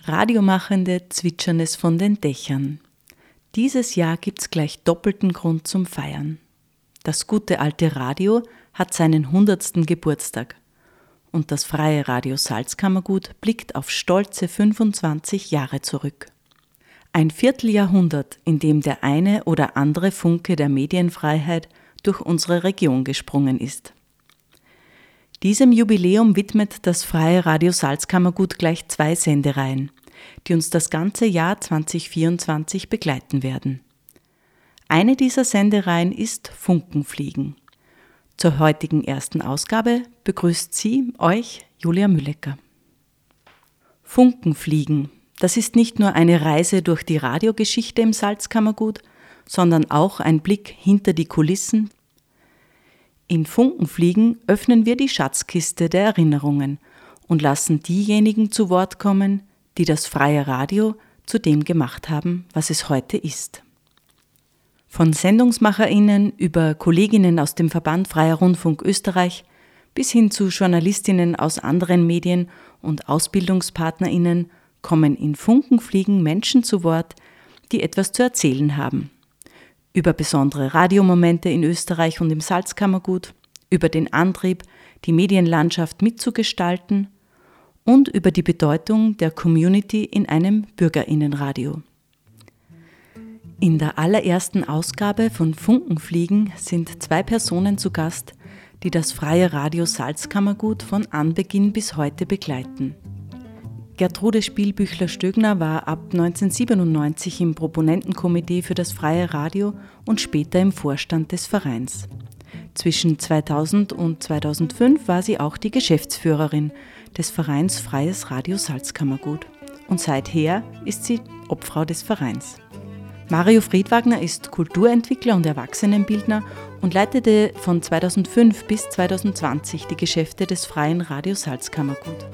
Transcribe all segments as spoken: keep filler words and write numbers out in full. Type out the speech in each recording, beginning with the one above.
Radiomachende zwitschern es von den Dächern. Dieses Jahr gibt's gleich doppelten Grund zum Feiern. Das gute alte Radio hat seinen hundertsten Geburtstag. Und das freie Radio Salzkammergut blickt auf stolze fünfundzwanzig Jahre zurück. Ein Vierteljahrhundert, in dem der eine oder andere Funke der Medienfreiheit durch unsere Region gesprungen ist. Diesem Jubiläum widmet das freie Radio Salzkammergut gleich zwei Sendereihen, die uns das ganze Jahr zwanzig vierundzwanzig begleiten werden. Eine dieser Sendereihen ist Funkenfliegen. Zur heutigen ersten Ausgabe begrüßt sie, euch, Julia Müllecker. Funkenfliegen, das ist nicht nur eine Reise durch die Radiogeschichte im Salzkammergut, sondern auch ein Blick hinter die Kulissen. In Funkenfliegen öffnen wir die Schatzkiste der Erinnerungen und lassen diejenigen zu Wort kommen, die das freie Radio zu dem gemacht haben, was es heute ist. Von SendungsmacherInnen über Kolleginnen aus dem Verband Freier Rundfunk Österreich bis hin zu JournalistInnen aus anderen Medien und AusbildungspartnerInnen kommen in Funkenfliegen Menschen zu Wort, die etwas zu erzählen haben. Über besondere Radiomomente in Österreich und im Salzkammergut, über den Antrieb, die Medienlandschaft mitzugestalten und über die Bedeutung der Community in einem BürgerInnenradio. In der allerersten Ausgabe von Funkenfliegen sind zwei Personen zu Gast, die das freie Radio Salzkammergut von Anbeginn bis heute begleiten. Gertrude Spielbüchler-Stögner war ab neunzehnhundertsiebenundneunzig im Proponentenkomitee für das freie Radio und später im Vorstand des Vereins. Zwischen zweitausend und zweitausendfünf war sie auch die Geschäftsführerin des Vereins Freies Radio Salzkammergut und seither ist sie Obfrau des Vereins. Mario Friedwagner ist Kulturentwickler und Erwachsenenbildner und leitete von zweitausendfünf bis zweitausendzwanzig die Geschäfte des Freien Radio Salzkammergut.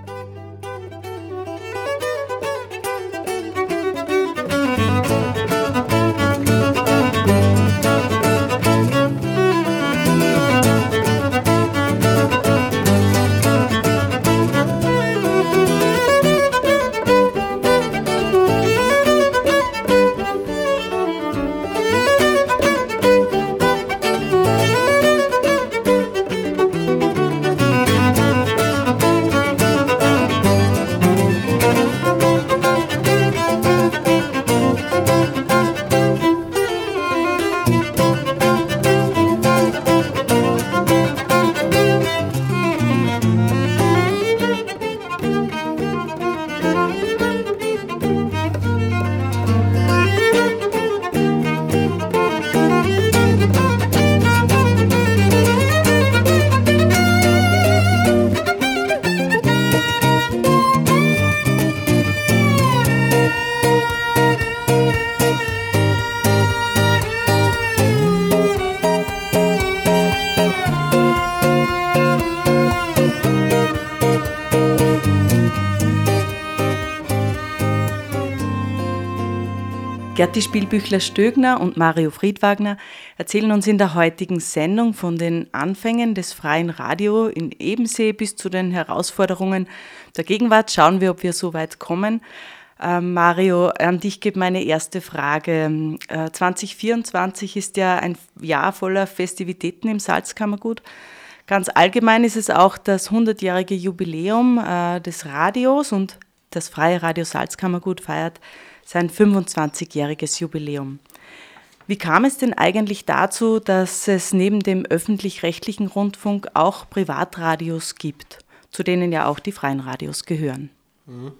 Gerti Spielbüchler-Stögner und Mario Friedwagner erzählen uns in der heutigen Sendung von den Anfängen des freien Radio in Ebensee bis zu den Herausforderungen der Gegenwart. Schauen wir, ob wir so weit kommen. Äh, Mario, an dich geht meine erste Frage. Äh, zwanzig vierundzwanzig ist ja ein Jahr voller Festivitäten im Salzkammergut. Ganz allgemein ist es auch das hundertjährige Jubiläum äh, des Radios und das freie Radio Salzkammergut feiert sein fünfundzwanzigjähriges Jubiläum. Wie kam es denn eigentlich dazu, dass es neben dem öffentlich-rechtlichen Rundfunk auch Privatradios gibt, zu denen ja auch die freien Radios gehören? Mhm.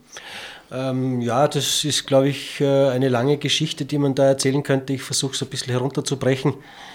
Ähm, ja, das ist, glaube ich, eine lange Geschichte, die man da erzählen könnte. Ich versuche es ein bisschen herunterzubrechen.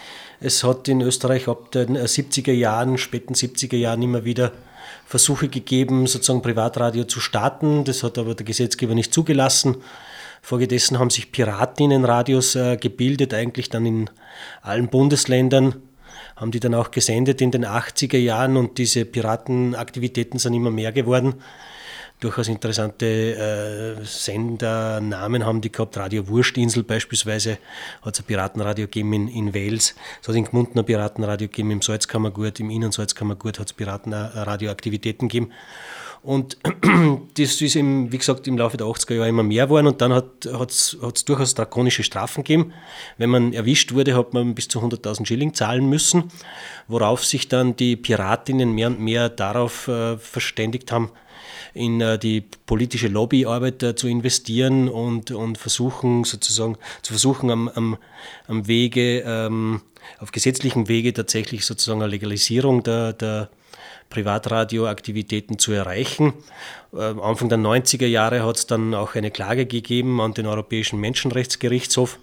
Es hat in Österreich ab den siebziger Jahren, späten siebziger Jahren immer wieder Versuche gegeben, sozusagen Privatradio zu starten. Das hat aber der Gesetzgeber nicht zugelassen. Folgedessen haben sich Piratinnenradios äh, gebildet, eigentlich dann in allen Bundesländern, haben die dann auch gesendet in den achtziger Jahren und diese Piratenaktivitäten sind immer mehr geworden. Durchaus interessante äh, Sendernamen haben die gehabt. Radio Wurstinsel beispielsweise hat es ein Piratenradio gegeben in, in Wels. Es hat in Gmunden ein Piratenradio gegeben, im Salzkammergut, im Innensalzkammergut hat es Piratenradioaktivitäten gegeben. Und das ist, im, wie gesagt, im Laufe der achtziger Jahre immer mehr geworden und dann hat es durchaus drakonische Strafen gegeben. Wenn man erwischt wurde, hat man bis zu hunderttausend Schilling zahlen müssen, worauf sich dann die Piratinnen mehr und mehr darauf äh, verständigt haben, in äh, die politische Lobbyarbeit äh, zu investieren und, und versuchen sozusagen zu versuchen am, am, am Wege, ähm, auf gesetzlichem Wege tatsächlich sozusagen eine Legalisierung der, der Privatradioaktivitäten zu erreichen. Äh, Anfang der neunziger Jahre hat es dann auch eine Klage gegeben an den Europäischen Menschenrechtsgerichtshof.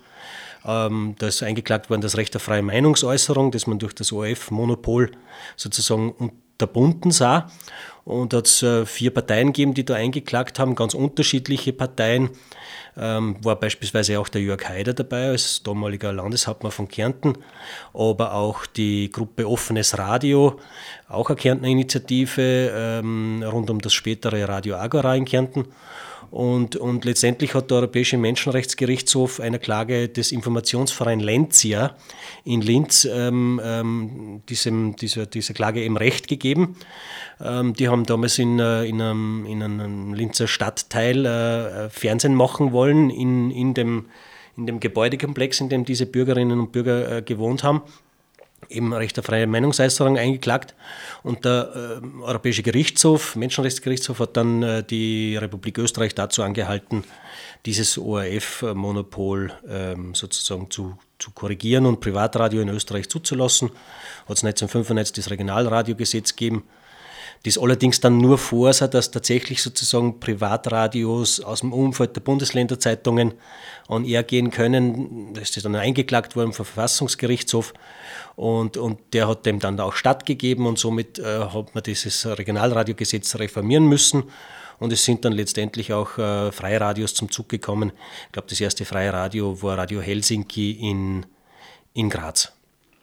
Ähm, da ist eingeklagt worden das Recht auf freie Meinungsäußerung, das man durch das O R F-Monopol sozusagen unterbunden sah. Und da hat es äh, vier Parteien gegeben, die da eingeklagt haben, ganz unterschiedliche Parteien. Ähm, war beispielsweise auch der Jörg Haider dabei, als damaliger Landeshauptmann von Kärnten, aber auch die Gruppe Offenes Radio, auch eine Kärntner Initiative, ähm, rund um das spätere Radio Agora in Kärnten. Und, und letztendlich hat der Europäische Menschenrechtsgerichtshof einer Klage des Informationsvereins Lenzia in Linz ähm, ähm, diesem, dieser, dieser Klage eben Recht gegeben. Ähm, die haben damals in, in, einem, in einem Linzer Stadtteil äh, Fernsehen machen wollen, in, in, dem, in dem Gebäudekomplex, in dem diese Bürgerinnen und Bürger äh, gewohnt haben. Eben Recht auf freie Meinungsäußerung eingeklagt und der äh, Europäische Gerichtshof, Menschenrechtsgerichtshof, hat dann äh, die Republik Österreich dazu angehalten, dieses O R F-Monopol ähm, sozusagen zu, zu korrigieren und Privatradio in Österreich zuzulassen. Hat es neunzehnhundertfünfundneunzig das Regionalradiogesetz gegeben, das allerdings dann nur vorsah, dass tatsächlich sozusagen Privatradios aus dem Umfeld der Bundesländerzeitungen on air gehen können. Das ist dann eingeklagt worden vom Verfassungsgerichtshof und, und der hat dem dann auch stattgegeben und somit äh, hat man dieses Regionalradiogesetz reformieren müssen und es sind dann letztendlich auch äh, Freiradios zum Zug gekommen. Ich glaube, das erste Freiradio war Radio Helsinki in, in Graz.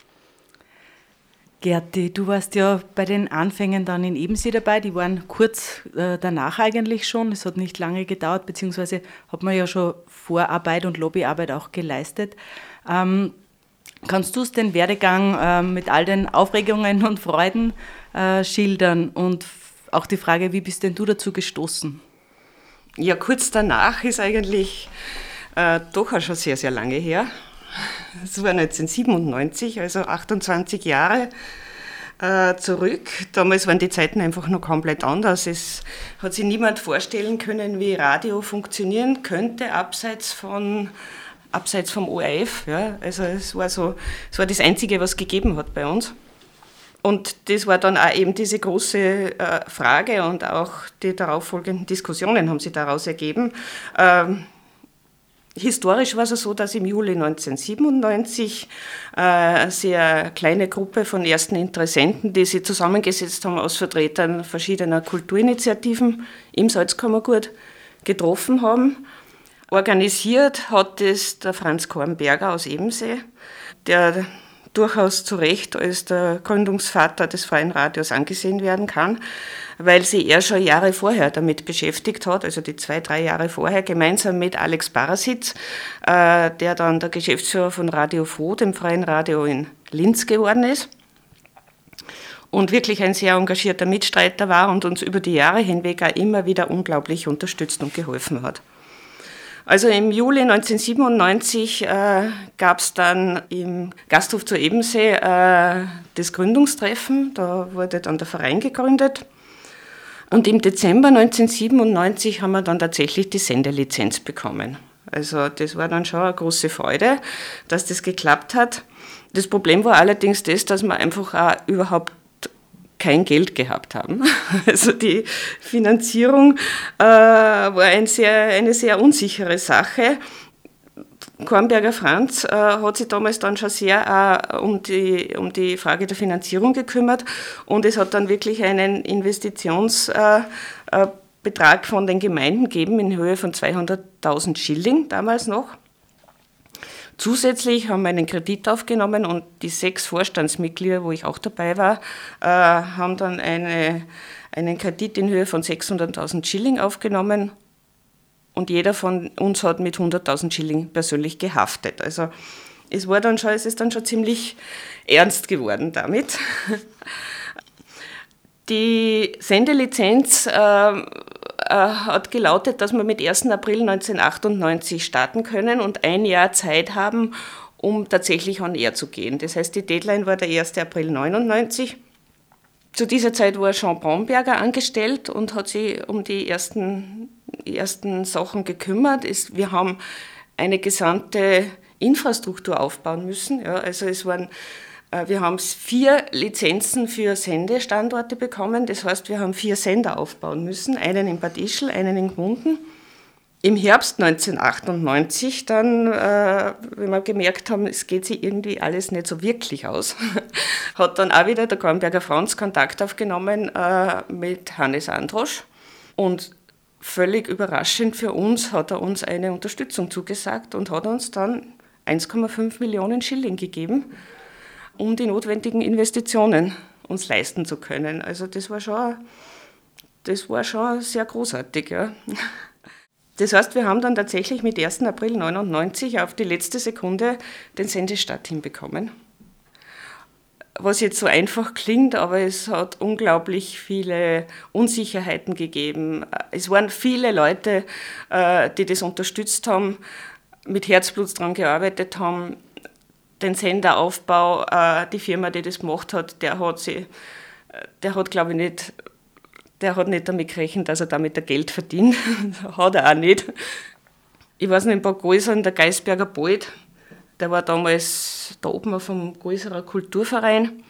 Gerti, du warst ja bei den Anfängen dann in Ebensee dabei, die waren kurz äh, danach eigentlich schon, es hat nicht lange gedauert, beziehungsweise hat man ja schon Vorarbeit und Lobbyarbeit auch geleistet. Ähm, kannst du es den Werdegang äh, mit all den Aufregungen und Freuden äh, schildern und auch die Frage, wie bist denn du dazu gestoßen? Ja, kurz danach ist eigentlich äh, doch auch schon sehr, sehr lange her. Das war neunzehnhundertsiebenundneunzig, also achtundzwanzig Jahre äh, zurück. Damals waren die Zeiten einfach noch komplett anders. Es hat sich niemand vorstellen können, wie Radio funktionieren könnte, abseits von abseits vom O R F. Ja. Also es war so, es war das Einzige, was es gegeben hat bei uns. Und das war dann auch eben diese große äh, Frage und auch die darauffolgenden Diskussionen haben sich daraus ergeben. Ähm, Historisch war es so, dass im Juli neunzehnhundertsiebenundneunzig äh, eine sehr kleine Gruppe von ersten Interessenten, die sich zusammengesetzt haben aus Vertretern verschiedener Kulturinitiativen im Salzkammergut, getroffen haben. Organisiert hat es der Franz Kornberger aus Ebensee, der durchaus zu Recht als der Gründungsvater des Freien Radios angesehen werden kann, weil sie er schon Jahre vorher damit beschäftigt hat, also die zwei, drei Jahre vorher, gemeinsam mit Alex Barasitz, äh, der dann der Geschäftsführer von Radio Froh, dem Freien Radio in Linz geworden ist und wirklich ein sehr engagierter Mitstreiter war und uns über die Jahre hinweg auch immer wieder unglaublich unterstützt und geholfen hat. Also im Juli neunzehnhundertsiebenundneunzig äh, gab es dann im Gasthof zu Ebensee äh, das Gründungstreffen, da wurde dann der Verein gegründet. Und im Dezember neunzehnhundertsiebenundneunzig haben wir dann tatsächlich die Sendelizenz bekommen. Also das war dann schon eine große Freude, dass das geklappt hat. Das Problem war allerdings das, dass wir einfach auch überhaupt kein Geld gehabt haben. Also die Finanzierung äh, war ein sehr, eine sehr unsichere Sache. Kornberger Franz äh, hat sich damals dann schon sehr äh, um, die, um die Frage der Finanzierung gekümmert und es hat dann wirklich einen Investitionsbetrag äh, von den Gemeinden gegeben in Höhe von zweihunderttausend Schilling damals noch. Zusätzlich haben wir einen Kredit aufgenommen und die sechs Vorstandsmitglieder, wo ich auch dabei war, äh, haben dann eine, einen Kredit in Höhe von sechshunderttausend Schilling aufgenommen und jeder von uns hat mit hunderttausend Schilling persönlich gehaftet. Also es war dann schon, es ist dann schon ziemlich ernst geworden damit. Die Sendelizenz äh, äh, hat gelautet, dass wir mit ersten April neunzehnhundertachtundneunzig starten können und ein Jahr Zeit haben, um tatsächlich on air zu gehen. Das heißt, die Deadline war der ersten April neunundneunzig. Zu dieser Zeit war Jean Bromberger angestellt und hat sich um die ersten, ersten Sachen gekümmert. Wir haben eine gesamte Infrastruktur aufbauen müssen. Ja, also es waren Wir haben vier Lizenzen für Sendestandorte bekommen. Das heißt, wir haben vier Sender aufbauen müssen. Einen in Bad Ischl, einen in Gmunden. Im Herbst neunzehnhundertachtundneunzig dann, äh, wenn wir gemerkt haben, es geht sich irgendwie alles nicht so wirklich aus, hat dann auch wieder der Kornberger Franz Kontakt aufgenommen äh, mit Hannes Androsch. Und völlig überraschend für uns hat er uns eine Unterstützung zugesagt und hat uns dann eins Komma fünf Millionen Schilling gegeben, um die notwendigen Investitionen uns leisten zu können. Also das war schon, das war schon sehr großartig. Ja. Das heißt, wir haben dann tatsächlich mit ersten April neunundneunzig auf die letzte Sekunde den Sendestart hinbekommen. Was jetzt so einfach klingt, aber es hat unglaublich viele Unsicherheiten gegeben. Es waren viele Leute, die das unterstützt haben, mit Herzblut daran gearbeitet haben. Den Senderaufbau, äh, die Firma, die das gemacht hat, der hat sie, der hat, glaube ich, nicht, der hat nicht damit gerechnet, dass er damit der Geld verdient. Hat er auch nicht. Ich weiß nicht, in Bad Gäusern, der Geisberger Bold, der war damals der Obmann vom Gäuserer Kulturverein.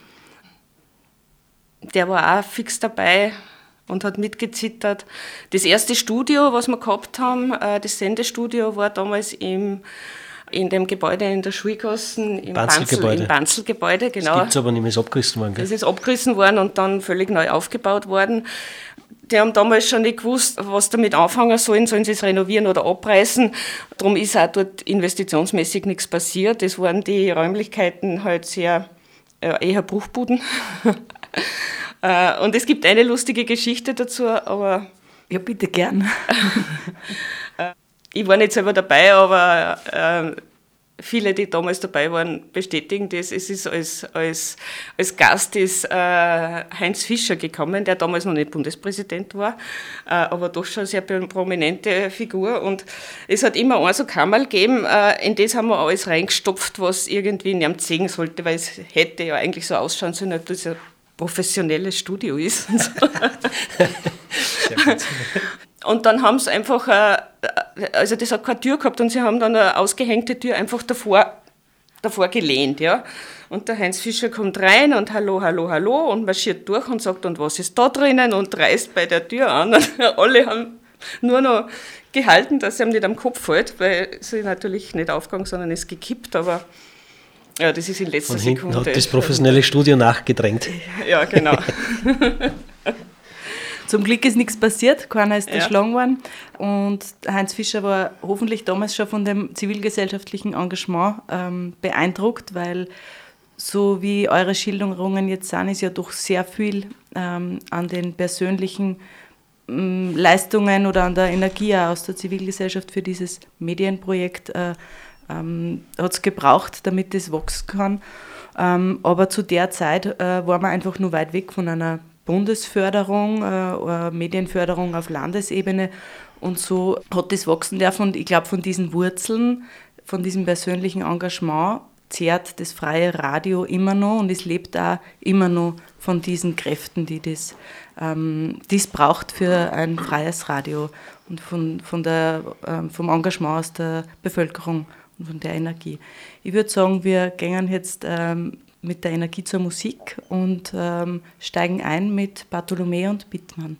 Der war auch fix dabei und hat mitgezittert. Das erste Studio, was wir gehabt haben, äh, das Sendestudio, war damals im in dem Gebäude in der Schulgassen, im Banzelgebäude, im Banzelgebäude, genau. Das gibt es aber nicht mehr, ist abgerissen worden. Gell? Das ist abgerissen worden und dann völlig neu aufgebaut worden. Die haben damals schon nicht gewusst, was damit anfangen sollen, sollen sie es renovieren oder abreißen. Darum ist auch dort investitionsmäßig nichts passiert. Das waren die Räumlichkeiten halt sehr, äh, eher Bruchbuden. Und es gibt eine lustige Geschichte dazu, aber... Ja, bitte gern. Ich war nicht selber dabei, aber äh, viele, die damals dabei waren, bestätigen das. Es ist als, als, als Gast ist äh, Heinz Fischer gekommen, der damals noch nicht Bundespräsident war, äh, aber doch schon eine sehr prominente Figur. Und es hat immer ein so Kammerl gegeben, äh, in das haben wir alles reingestopft, was irgendwie in ihm zeigen sollte, weil es hätte ja eigentlich so ausschauen sollen, als das ein professionelles Studio ist. Und, so. Sehr gut. Und dann haben sie einfach, also das hat keine Tür gehabt und sie haben dann eine ausgehängte Tür einfach davor, davor gelehnt, ja. Und der Heinz Fischer kommt rein und hallo, hallo, hallo und marschiert durch und sagt, und was ist da drinnen, und reißt bei der Tür an. Und alle haben nur noch gehalten, dass es ihm nicht am Kopf fällt, weil sie natürlich nicht aufgegangen, sondern ist gekippt, aber ja, das ist in letzter Von Sekunde. Hinten hat das professionelle Studio nachgedrängt. Ja, genau. Zum Glück ist nichts passiert, keiner ist Ja. erschlagen worden. Und Heinz Fischer war hoffentlich damals schon von dem zivilgesellschaftlichen Engagement ähm, beeindruckt, weil so wie eure Schilderungen jetzt sind, ist ja doch sehr viel ähm, an den persönlichen ähm, Leistungen oder an der Energie auch aus der Zivilgesellschaft für dieses Medienprojekt äh, ähm, hat es gebraucht, damit das wachsen kann. Ähm, aber zu der Zeit äh, war man einfach nur weit weg von einer Bundesförderung, äh, Medienförderung auf Landesebene, und so hat das wachsen dürfen. Und ich glaube, von diesen Wurzeln, von diesem persönlichen Engagement zehrt das freie Radio immer noch, und es lebt auch immer noch von diesen Kräften, die das, ähm, das braucht für ein freies Radio, und von, von der, ähm, vom Engagement aus der Bevölkerung und von der Energie. Ich würde sagen, wir gehen jetzt ähm, mit der Energie zur Musik und ähm, steigen ein mit Bartholomä und Bittmann.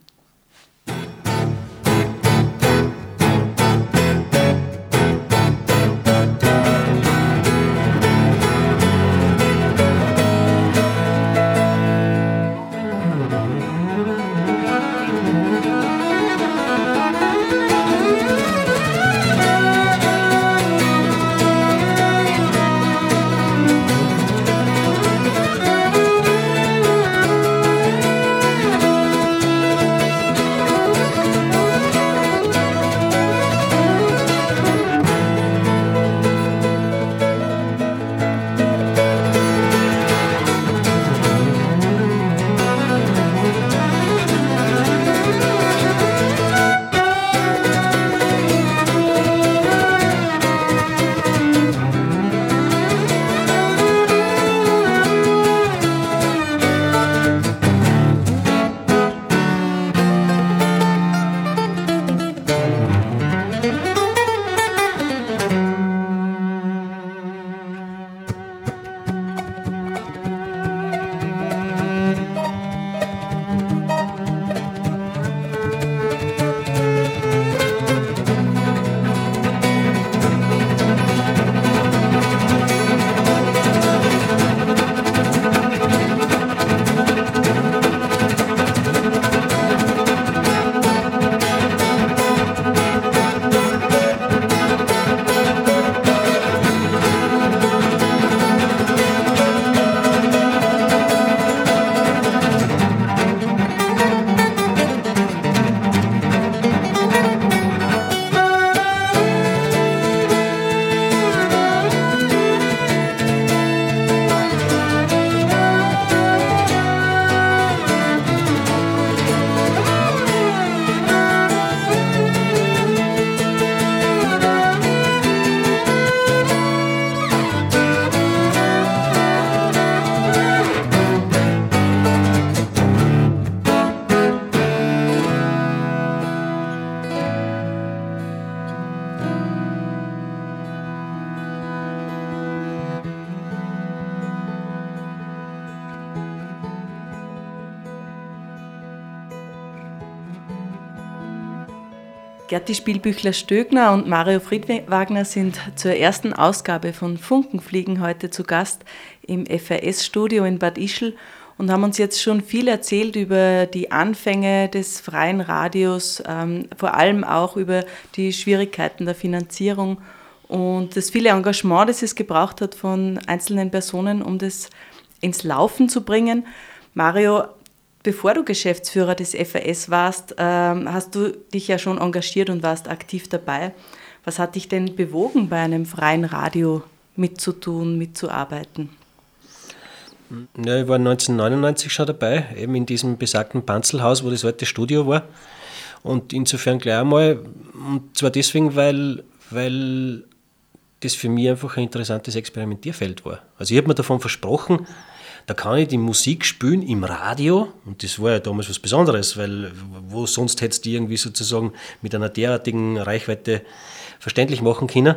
Gerti Spielbüchler-Stögner und Mario Friedwagner sind zur ersten Ausgabe von Funkenfliegen heute zu Gast im F A S-Studio in Bad Ischl und haben uns jetzt schon viel erzählt über die Anfänge des freien Radios, ähm, vor allem auch über die Schwierigkeiten der Finanzierung und das viele Engagement, das es gebraucht hat von einzelnen Personen, um das ins Laufen zu bringen. Mario, bevor du Geschäftsführer des F A S warst, ähm, hast du dich ja schon engagiert und warst aktiv dabei. Was hat dich denn bewogen, bei einem freien Radio mitzutun, mitzuarbeiten? Ja, ich war neunzehnhundertneunundneunzig schon dabei, eben in diesem besagten Panzelhaus, wo das alte Studio war. Und insofern gleich einmal, und zwar deswegen, weil, weil das für mich einfach ein interessantes Experimentierfeld war. Also ich habe mir davon versprochen, da kann ich die Musik spielen im Radio, und das war ja damals was Besonderes, weil wo sonst hättest du die irgendwie sozusagen mit einer derartigen Reichweite verständlich machen können.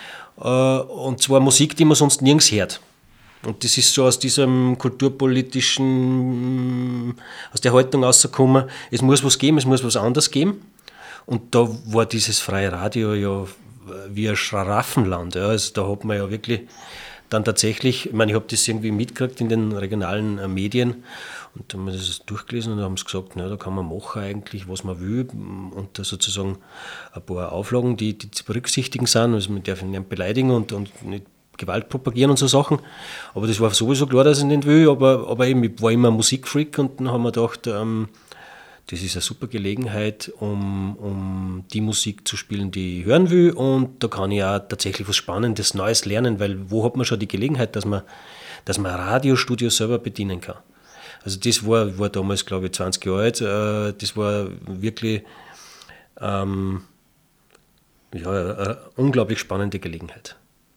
Und zwar Musik, die man sonst nirgends hört. Und das ist so aus diesem kulturpolitischen, aus der Haltung rausgekommen, es muss was geben, es muss was anderes geben. Und da war dieses freie Radio ja wie ein Schlaraffenland. Ja. Also da hat man ja wirklich dann tatsächlich, ich meine, ich habe das irgendwie mitgekriegt in den regionalen äh, Medien und dann haben wir das durchgelesen und haben sie gesagt, na, da kann man machen eigentlich, was man will, und da sozusagen ein paar Auflagen, die, die zu berücksichtigen sind, also man darf ihn nicht beleidigen und, und nicht Gewalt propagieren und so Sachen, aber das war sowieso klar, dass ich nicht will, aber, aber eben, ich war immer ein Musikfreak und dann haben wir gedacht, ähm, das ist eine super Gelegenheit, um, um die Musik zu spielen, die ich hören will, und da kann ich auch tatsächlich was Spannendes, Neues lernen, weil wo hat man schon die Gelegenheit, dass man, dass man ein Radiostudio selber bedienen kann. Also das war, war damals, glaube ich, zwanzig Jahre alt, äh, das war wirklich ähm, ja, eine unglaublich spannende Gelegenheit.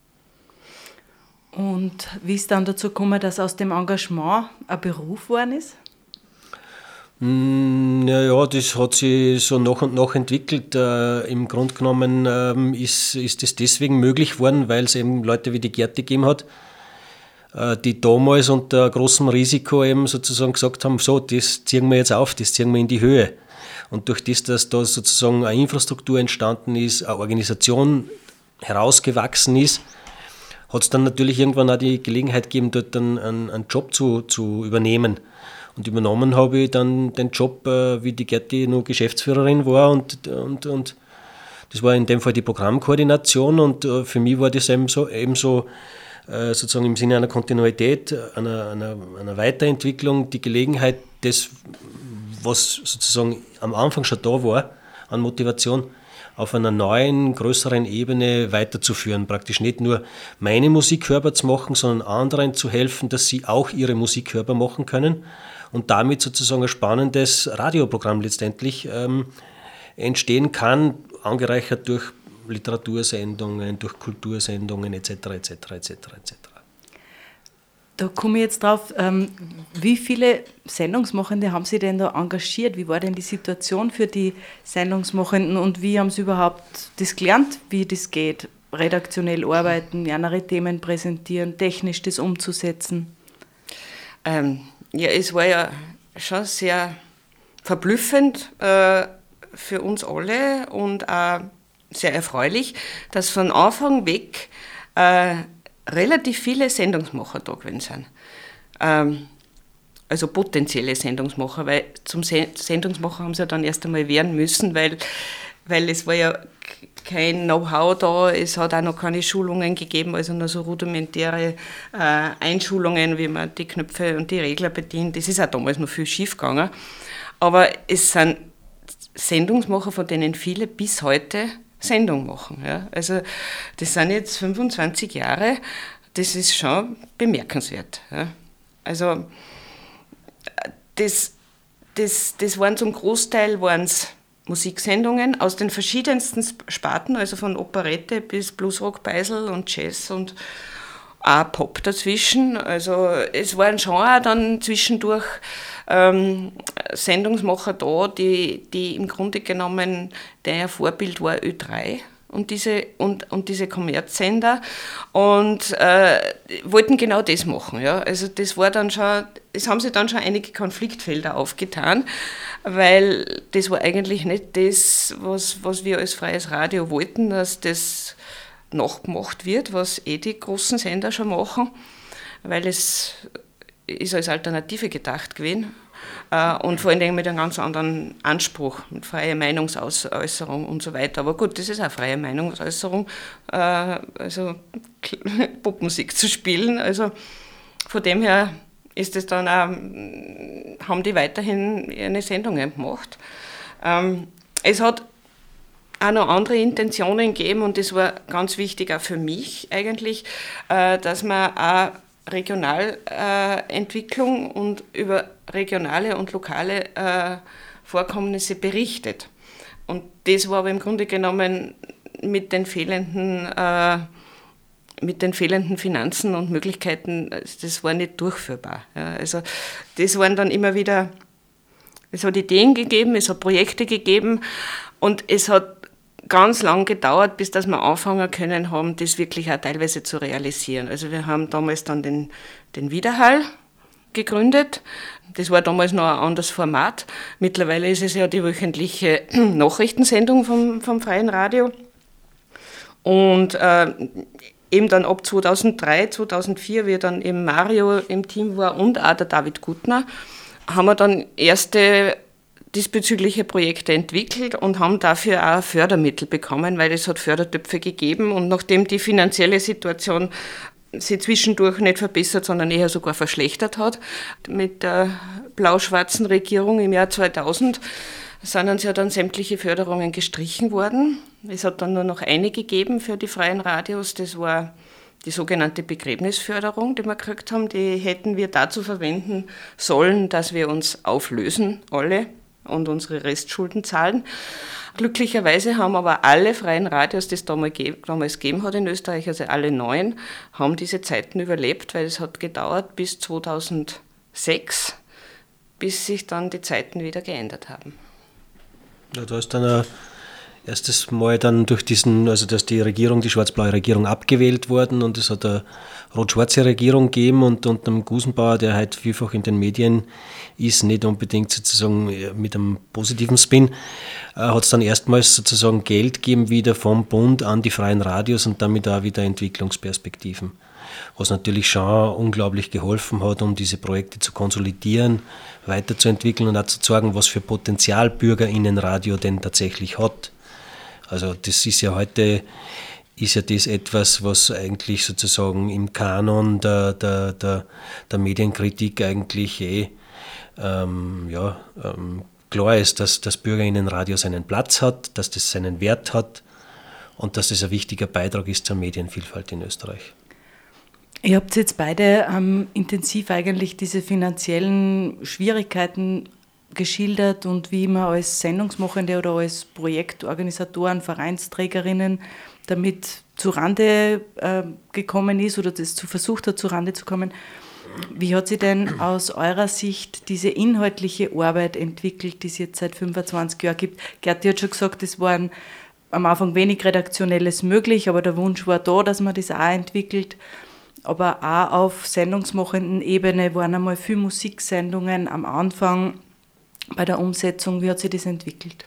Und wie ist dann dazu gekommen, dass aus dem Engagement ein Beruf geworden ist? Naja, das hat sich so nach und nach entwickelt. Äh, Im Grunde genommen ähm, ist, ist das deswegen möglich geworden, weil es eben Leute wie die Gerti gegeben hat, äh, die damals unter großem Risiko eben sozusagen gesagt haben, so, das ziehen wir jetzt auf, das ziehen wir in die Höhe. Und durch das, dass da sozusagen eine Infrastruktur entstanden ist, eine Organisation herausgewachsen ist, hat es dann natürlich irgendwann auch die Gelegenheit gegeben, dort einen, einen Job zu, zu übernehmen. Und übernommen habe ich dann den Job, wie die Gerti noch Geschäftsführerin war, und, und, und das war in dem Fall die Programmkoordination, und für mich war das eben so, eben so sozusagen im Sinne einer Kontinuität, einer, einer, einer Weiterentwicklung, die Gelegenheit, das, was sozusagen am Anfang schon da war, an Motivation, auf einer neuen, größeren Ebene weiterzuführen. Praktisch nicht nur meine Musik hörbar zu machen, sondern anderen zu helfen, dass sie auch ihre Musik hörbar machen können und damit sozusagen ein spannendes Radioprogramm letztendlich ähm, entstehen kann, angereichert durch Literatursendungen, durch Kultursendungen et cetera et cetera et cetera et cetera. Da komme ich jetzt drauf, ähm, wie viele Sendungsmachende haben Sie denn da engagiert? Wie war denn die Situation für die Sendungsmachenden und wie haben Sie überhaupt das gelernt, wie das geht? Redaktionell arbeiten, andere Themen präsentieren, technisch das umzusetzen? Ähm, ja, es war ja schon sehr verblüffend äh, für uns alle und auch sehr erfreulich, dass von Anfang weg äh, relativ viele Sendungsmacher da gewesen sind. Ähm, also potenzielle Sendungsmacher, weil zum Sendungsmacher haben sie ja dann erst einmal werden müssen, weil, weil es war ja kein Know-how da, es hat auch noch keine Schulungen gegeben, also nur so rudimentäre äh, Einschulungen, wie man die Knöpfe und die Regler bedient. Das ist auch damals noch viel schief gegangen. Aber es sind Sendungsmacher, von denen viele bis heute Sendung machen. Ja. Also das sind jetzt fünfundzwanzig Jahre, das ist schon bemerkenswert. Ja. Also das, das, das waren zum Großteil waren's Musiksendungen aus den verschiedensten Sparten, also von Operette bis Bluesrock, Beisel und Jazz und auch Pop dazwischen. Also es waren schon auch dann zwischendurch ähm, Sendungsmacher da, die, die im Grunde genommen, der Vorbild war Ö drei und diese, und, und diese Kommerzsender und äh, wollten genau das machen. Ja. Also das war dann schon, es haben sich dann schon einige Konfliktfelder aufgetan, weil das war eigentlich nicht das, was, was wir als freies Radio wollten, dass das nachgemacht wird, was eh die großen Sender schon machen, weil es ist als Alternative gedacht gewesen. Und vor allen Dingen mit einem ganz anderen Anspruch, mit freier Meinungsäußerung und so weiter. Aber gut, das ist auch freie Meinungsäußerung, also Popmusik zu spielen. Also von dem her ist es dann auch, haben die weiterhin eine Sendungen gemacht. Es hat auch noch andere Intentionen gegeben und das war ganz wichtig auch für mich eigentlich, dass man auch Regionalentwicklung äh, und über regionale und lokale äh, Vorkommnisse berichtet. Und das war aber im Grunde genommen mit den fehlenden, äh, mit den fehlenden Finanzen und Möglichkeiten, das war nicht durchführbar. Ja, also das waren dann immer wieder, es hat Ideen gegeben, es hat Projekte gegeben und es hat ganz lang gedauert, bis dass wir anfangen können haben, das wirklich auch teilweise zu realisieren. Also wir haben damals dann den, den Widerhall gegründet. Das war damals noch ein anderes Format. Mittlerweile ist es ja die wöchentliche Nachrichtensendung vom, vom Freien Radio. Und äh, eben dann ab zweitausenddrei, zweitausendvier, wie dann eben Mario im Team war und auch der David Gutner, haben wir dann erste diesbezügliche Projekte entwickelt und haben dafür auch Fördermittel bekommen, weil es hat Fördertöpfe gegeben und nachdem die finanzielle Situation sich zwischendurch nicht verbessert, sondern eher sogar verschlechtert hat, mit der blau-schwarzen Regierung im Jahr zweitausend sind uns ja dann sämtliche Förderungen gestrichen worden. Es hat dann nur noch eine gegeben für die freien Radios, das war die sogenannte Begräbnisförderung, die wir gekriegt haben, die hätten wir dazu verwenden sollen, dass wir uns auflösen, alle, und unsere Restschulden zahlen. Glücklicherweise haben aber alle freien Radios, die es damals gegeben hat in Österreich, also alle neun, haben diese Zeiten überlebt, weil es hat gedauert bis zweitausendsechs, bis sich dann die Zeiten wieder geändert haben. Ja, da ist dann ein erstes Mal dann durch diesen, also dass die Regierung, die schwarz-blaue Regierung abgewählt worden und es hat eine rot-schwarze Regierung gegeben und unter einem Gusenbauer, der halt vielfach in den Medien ist, nicht unbedingt sozusagen mit einem positiven Spin, äh, hat es dann erstmals sozusagen Geld gegeben wieder vom Bund an die freien Radios und damit auch wieder Entwicklungsperspektiven. Was natürlich schon unglaublich geholfen hat, um diese Projekte zu konsolidieren, weiterzuentwickeln und auch zu zeigen, was für Potenzial BürgerInnenradio denn tatsächlich hat. Also das ist ja heute, ist ja das etwas, was eigentlich sozusagen im Kanon der, der, der, der Medienkritik eigentlich eh ähm, ja, ähm, klar ist, dass das BürgerInnenradio seinen Platz hat, dass das seinen Wert hat und dass das ein wichtiger Beitrag ist zur Medienvielfalt in Österreich. Ihr habt jetzt beide ähm, intensiv eigentlich diese finanziellen Schwierigkeiten geschildert und wie man als Sendungsmachende oder als Projektorganisatoren, Vereinsträgerinnen damit zurande äh, gekommen ist oder das zu versucht hat, zurande zu kommen. Wie hat sich denn aus eurer Sicht diese inhaltliche Arbeit entwickelt, die es jetzt seit fünfundzwanzig Jahren gibt? Gerti hat schon gesagt, es waren am Anfang wenig Redaktionelles möglich, aber der Wunsch war da, dass man das auch entwickelt. Aber auch auf sendungsmachenden Ebene waren einmal viele Musiksendungen am Anfang bei der Umsetzung. Wie hat sich das entwickelt?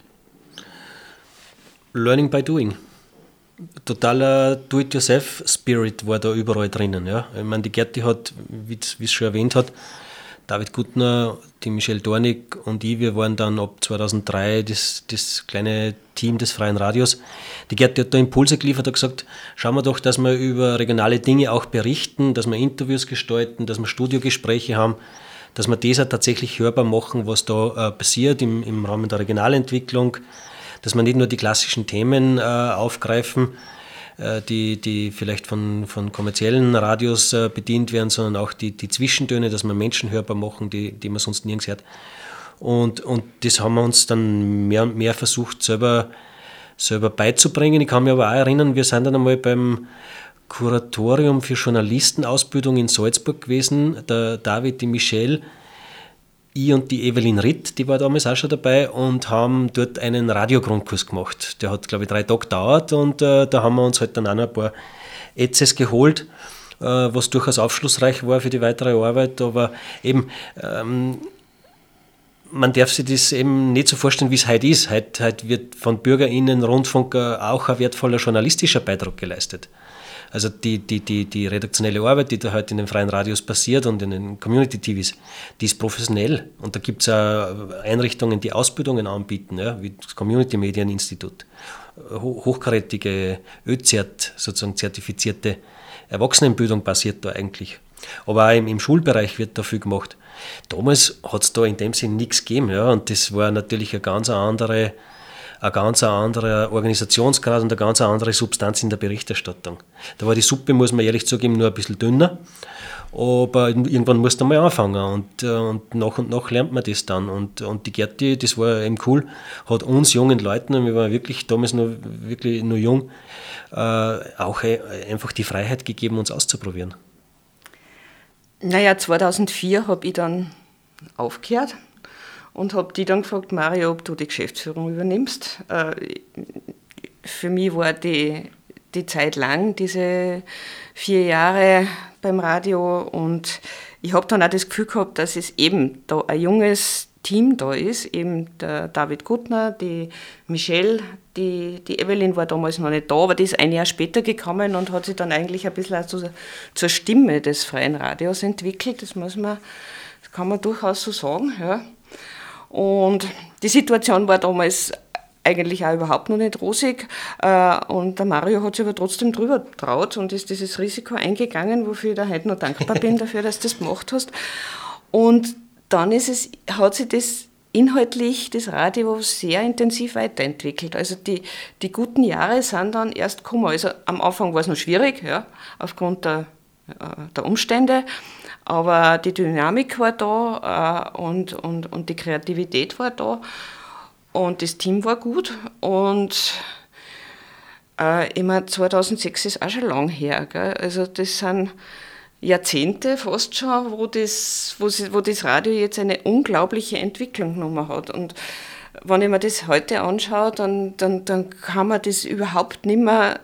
Learning by doing. Totaler Do-it-yourself-Spirit war da überall drinnen. Ja. Ich meine, die Gerti hat, wie es schon erwähnt hat, David Gutner, die Michelle Dornig und ich, wir waren dann ab zweitausenddrei das, das kleine Team des Freien Radios. Die Gerti hat da Impulse geliefert, hat gesagt, schauen wir doch, dass wir über regionale Dinge auch berichten, dass wir Interviews gestalten, dass wir Studiogespräche haben, dass wir das auch tatsächlich hörbar machen, was da äh, passiert im, im Rahmen der Regionalentwicklung, dass wir nicht nur die klassischen Themen äh, aufgreifen, äh, die, die vielleicht von, von kommerziellen Radios äh, bedient werden, sondern auch die, die Zwischentöne, dass wir Menschen hörbar machen, die, die man sonst nirgends hört. Und, und das haben wir uns dann mehr und mehr versucht, selber, selber beizubringen. Ich kann mich aber auch erinnern, wir sind dann einmal beim Kuratorium für Journalistenausbildung in Salzburg gewesen, der David, die Michelle, ich und die Evelyn Ritt, die war damals auch schon dabei und haben dort einen Radiogrundkurs gemacht. Der hat, glaube ich, drei Tage gedauert und äh, da haben wir uns halt dann auch noch ein paar Etzes geholt, äh, was durchaus aufschlussreich war für die weitere Arbeit, aber eben ähm, man darf sich das eben nicht so vorstellen, wie es heute ist. Heute, heute wird von BürgerInnen Rundfunk auch ein wertvoller journalistischer Beitrag geleistet. Also die, die, die, die redaktionelle Arbeit, die da heute in den freien Radios passiert und in den Community-T Vs, die ist professionell. Und da gibt es auch Einrichtungen, die Ausbildungen anbieten, ja, wie das Community-Medien-Institut, hochkarätige Ö-Zert, sozusagen zertifizierte Erwachsenenbildung passiert da eigentlich. Aber auch im, im Schulbereich wird da viel gemacht. Damals hat es da in dem Sinn nichts gegeben, ja, und das war natürlich eine ganz andere, ein ganz anderer Organisationsgrad und eine ganz andere Substanz in der Berichterstattung. Da war die Suppe, muss man ehrlich zugeben, nur ein bisschen dünner, aber irgendwann musst du mal anfangen und, und nach und nach lernt man das dann. Und, und die Gerti, das war eben cool, hat uns jungen Leuten, und wir waren wirklich damals noch, wirklich nur jung, äh, auch einfach die Freiheit gegeben, uns auszuprobieren. Naja, zweitausendvier habe ich dann aufgehört und habe die dann gefragt, Mario, ob du die Geschäftsführung übernimmst. Äh, für mich war die, die Zeit lang, diese vier Jahre beim Radio, und ich habe dann auch das Gefühl gehabt, dass es eben da ein junges Team da ist, eben der David Guttner, die Michelle, die, die Evelyn war damals noch nicht da, aber die ist ein Jahr später gekommen und hat sich dann eigentlich ein bisschen auch zu, zur Stimme des freien Radios entwickelt, das muss man, das kann man durchaus so sagen, ja. Und die Situation war damals eigentlich auch überhaupt noch nicht rosig, und der Mario hat sich aber trotzdem drüber getraut und ist dieses Risiko eingegangen, wofür ich da heute noch dankbar bin dafür, dass du das gemacht hast. Und dann ist es, hat sich das inhaltlich, das Radio, sehr intensiv weiterentwickelt. Also die, die guten Jahre sind dann erst gekommen. Also am Anfang war es noch schwierig, ja, aufgrund der, der Umstände, aber die Dynamik war da äh, und, und, und die Kreativität war da und das Team war gut. Und äh, ich meine, zweitausendsechs ist auch schon lang her, gell? Also das sind Jahrzehnte fast schon, wo das, wo, sie, wo das Radio jetzt eine unglaubliche Entwicklung genommen hat. Und wenn ich mir das heute anschaue, dann, dann, dann kann man das überhaupt nicht mehr,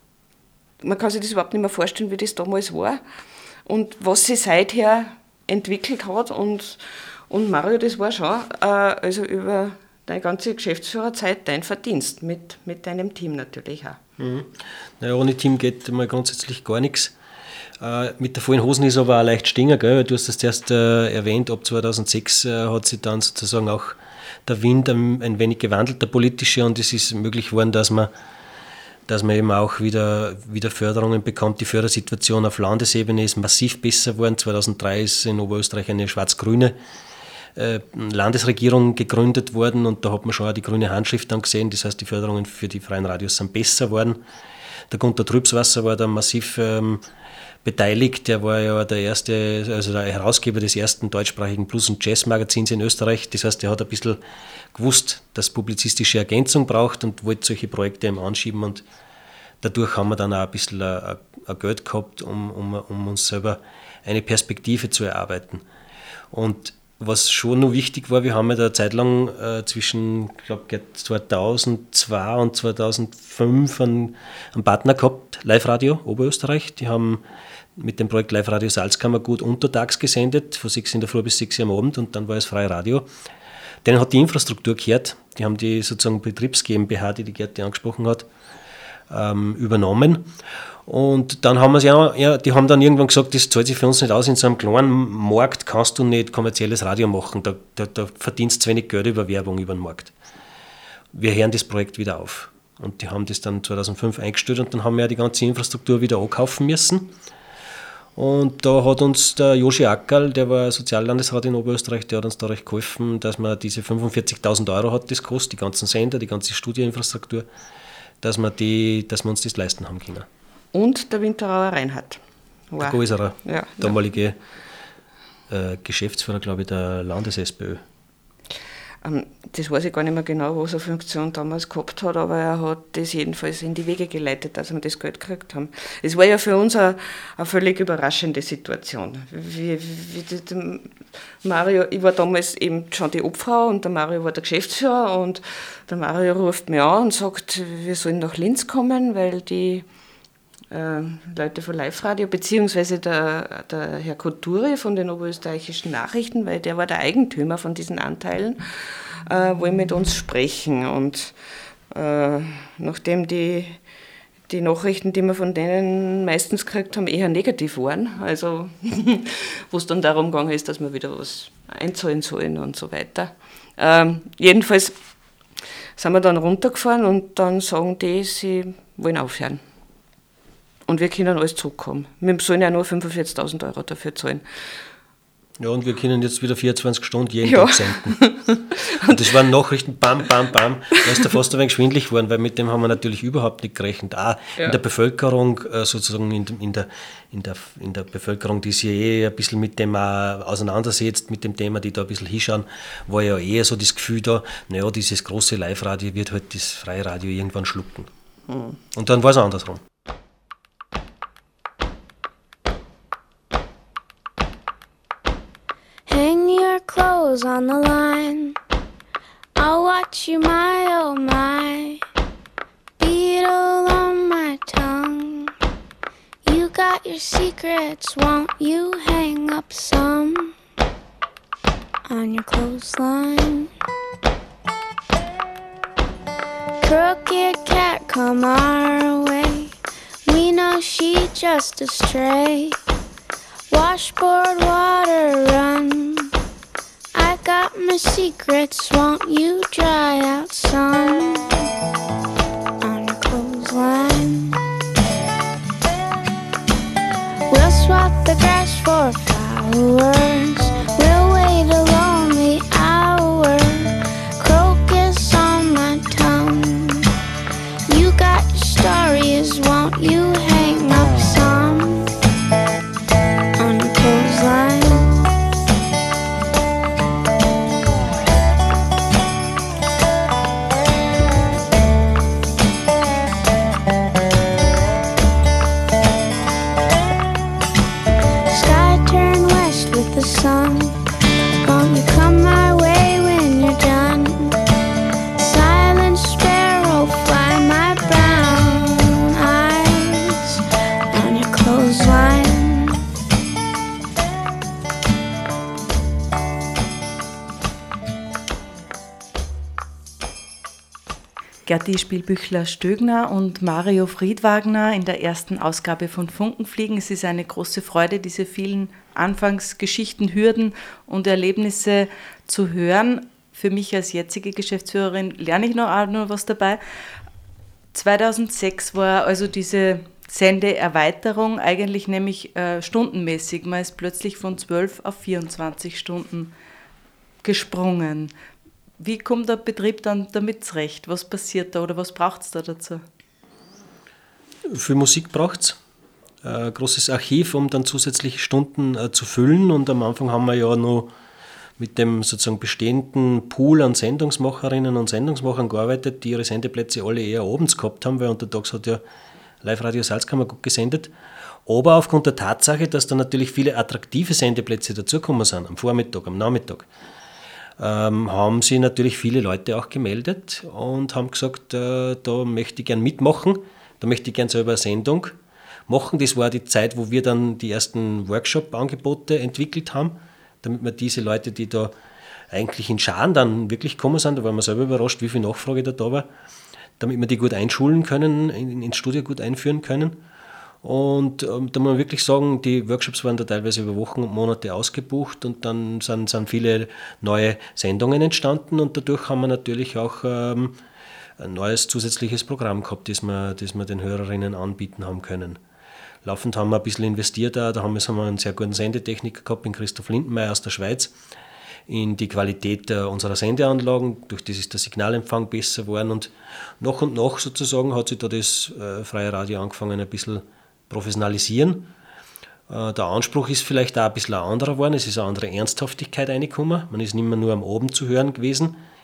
man kann sich das überhaupt nicht mehr vorstellen, wie das damals war und was sich seither entwickelt hat. Und, und Mario, das war schon, äh, also über deine ganze Geschäftsführerzeit dein Verdienst, mit, mit deinem Team natürlich auch. Mhm. Naja, ohne Team geht mal grundsätzlich gar nichts. Äh, mit der vollen Hosen ist aber auch leicht stinger, gell? Du hast das erst äh, erwähnt, ab zweitausendsechs äh, hat sich dann sozusagen auch der Wind ein, ein wenig gewandelt, der politische, und es ist möglich geworden, dass man, dass man eben auch wieder, wieder Förderungen bekommt. Die Fördersituation auf Landesebene ist massiv besser geworden. zweitausenddrei ist in Oberösterreich eine schwarz-grüne äh, Landesregierung gegründet worden, und da hat man schon auch die grüne Handschrift dann gesehen. Das heißt, die Förderungen für die freien Radios sind besser geworden. Der Gunter Trübswasser war da massiv ähm, beteiligt. Der war ja der erste, also der Herausgeber des ersten deutschsprachigen Blues- und Jazz-Magazins in Österreich. Das heißt, er hat ein bisschen gewusst, dass publizistische Ergänzung braucht und wollte solche Projekte eben anschieben, und dadurch haben wir dann auch ein bisschen ein, ein Geld gehabt, um, um, um uns selber eine Perspektive zu erarbeiten. Und was schon noch wichtig war, wir haben ja da eine Zeit lang äh, zwischen, ich glaube, zweitausendzwei und zweitausendfünf einen, einen Partner gehabt, Live Radio Oberösterreich. Die haben mit dem Projekt Live Radio Salzkammergut untertags gesendet, von sechs in der Früh bis sechs am Abend, und dann war es freie Radio. Denen hat die Infrastruktur gehört, die haben die sozusagen Betriebs GmbH, die die Gerti angesprochen hat, ähm, übernommen. Und dann haben wir ja, ja, die haben dann irgendwann gesagt, das zahlt sich für uns nicht aus, in so einem kleinen Markt kannst du nicht kommerzielles Radio machen, da, da, da verdienst du zu wenig Geld über Werbung über den Markt. Wir hören das Projekt wieder auf. Und die haben das dann zweitausendfünf eingestellt, und dann haben wir ja die ganze Infrastruktur wieder ankaufen müssen. Und da hat uns der Joshi Ackerl, der war Soziallandesrat in Oberösterreich, der hat uns da recht geholfen, dass man diese fünfundvierzigtausend Euro hat, das kostet, die ganzen Sender, die ganze Studioinfrastruktur, dass wir, die, dass wir uns das leisten haben können. Und der Winterauer Reinhard. Wow. Der Goiserer, ja, damalige ja. äh, Geschäftsführer, glaube ich, der Landes-S P Ö. Das weiß ich gar nicht mehr genau, was er für eine Funktion damals gehabt hat, aber er hat das jedenfalls in die Wege geleitet, dass wir das Geld gekriegt haben. Es war ja für uns eine, eine völlig überraschende Situation. Wie, wie die, Mario, ich war damals eben schon die Obfrau und der Mario war der Geschäftsführer und der Mario ruft mich an und sagt, wir sollen nach Linz kommen, weil die äh, Leute von Live-Radio, beziehungsweise der, der Herr Kuturi von den Oberösterreichischen Nachrichten, weil der war der Eigentümer von diesen Anteilen, äh, wollen mit uns sprechen. Und äh, nachdem die, die Nachrichten, die wir von denen meistens gekriegt haben, eher negativ waren, also wo es dann darum gegangen ist, dass wir wieder was einzahlen sollen und so weiter. Ähm, jedenfalls sind wir dann runtergefahren und dann sagen die, sie wollen aufhören. Und wir können alles zurückkommen. Wir sollen ja nur fünfundvierzigtausend Euro dafür zahlen. Ja, und wir können jetzt wieder vierundzwanzig Stunden jeden ja. Tag senden. Und das waren Nachrichten, bam, bam, bam. Da ist da fast ein wenig schwindelig geworden, weil mit dem haben wir natürlich überhaupt nicht gerechnet. Auch ja. in der Bevölkerung, sozusagen in, in, der, in, der, in der Bevölkerung, die sich eh ein bisschen mit dem auseinandersetzt, mit dem Thema, die da ein bisschen hinschauen, war ja eher so das Gefühl da, naja, dieses große Live-Radio wird halt das freie Radio irgendwann schlucken. Mhm. Und dann war es andersrum. Clothes on the line, I'll watch you, my oh my, beetle on my tongue. You got your secrets, won't you hang up some on your clothesline? Crooked cat, come our way, we know she just a stray. Washboard water run, I got my secrets, won't you dry out some on your clothesline? We'll swap the grass for flowers, we'll wait a lonely hour, crocus on my tongue. You got your stories, won't you hang up some on your clothesline? Sun, won't you come my way when you're done? Silent sparrow, fly my brown eyes on your clothesline. Gerti Spielbüchler-Stögner und Mario Friedwagner in der ersten Ausgabe von Funkenfliegen. Es ist eine große Freude, diese vielen Anfangsgeschichten, Hürden und Erlebnisse zu hören. Für mich als jetzige Geschäftsführerin lerne ich noch, auch noch was dabei. zweitausendsechs war also diese Sendeerweiterung eigentlich nämlich äh, stundenmäßig. Man ist plötzlich von zwölf auf vierundzwanzig Stunden gesprungen. Wie kommt der Betrieb dann damit zurecht? Was passiert da oder was braucht es da dazu? Für Musik braucht es ein großes Archiv, um dann zusätzliche Stunden äh, zu füllen. Und am Anfang haben wir ja noch mit dem sozusagen bestehenden Pool an Sendungsmacherinnen und Sendungsmachern gearbeitet, die ihre Sendeplätze alle eher abends gehabt haben, weil untertags hat ja Live-Radio Salzkammer gut gesendet. Aber aufgrund der Tatsache, dass da natürlich viele attraktive Sendeplätze dazugekommen sind, am Vormittag, am Nachmittag, Ähm, haben sich natürlich viele Leute auch gemeldet und haben gesagt, äh, da möchte ich gern mitmachen, da möchte ich gern selber eine Sendung machen. Das war die Zeit, wo wir dann die ersten Workshop-Angebote entwickelt haben, damit wir diese Leute, die da eigentlich in Scharen dann wirklich gekommen sind, da waren wir selber überrascht, wie viel Nachfrage da, da war, damit wir die gut einschulen können, in, ins Studio gut einführen können. Und ähm, da muss man wirklich sagen, die Workshops waren da teilweise über Wochen und Monate ausgebucht und dann sind, sind viele neue Sendungen entstanden und dadurch haben wir natürlich auch ähm, ein neues zusätzliches Programm gehabt, das wir, das wir den Hörerinnen anbieten haben können. Laufend haben wir ein bisschen investiert, auch. Da haben wir, haben wir einen sehr guten Sendetechniker gehabt, den Christoph Lindenmeier aus der Schweiz, in die Qualität unserer Sendeanlagen, durch das ist der Signalempfang besser geworden und nach und nach sozusagen hat sich da das äh, freie Radio angefangen ein bisschen professionalisieren. Äh, der Anspruch ist vielleicht auch ein bisschen ein anderer geworden, es ist eine andere Ernsthaftigkeit reingekommen, man ist nicht mehr nur am Abend zu hören gewesen,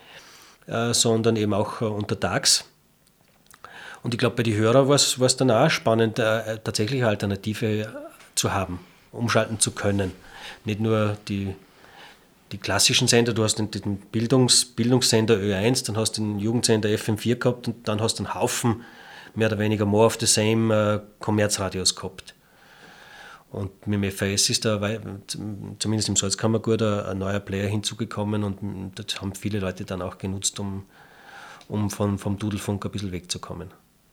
äh, sondern eben auch äh, untertags. Und ich glaube, bei den Hörern war es dann auch spannend, äh, tatsächlich eine Alternative zu haben, umschalten zu können. Nicht nur die, die klassischen Sender, du hast den, den Bildungs, Bildungssender Ö eins, dann hast du den Jugendsender F M vier gehabt und dann hast du einen Haufen, mehr oder weniger more of the same, äh, Kommerzradios gehabt. Und mit dem F A S ist da, zumindest im Salzkammergut, ein neuer Player hinzugekommen und das haben viele Leute dann auch genutzt, um, um von, vom Dudelfunk ein bisschen wegzukommen.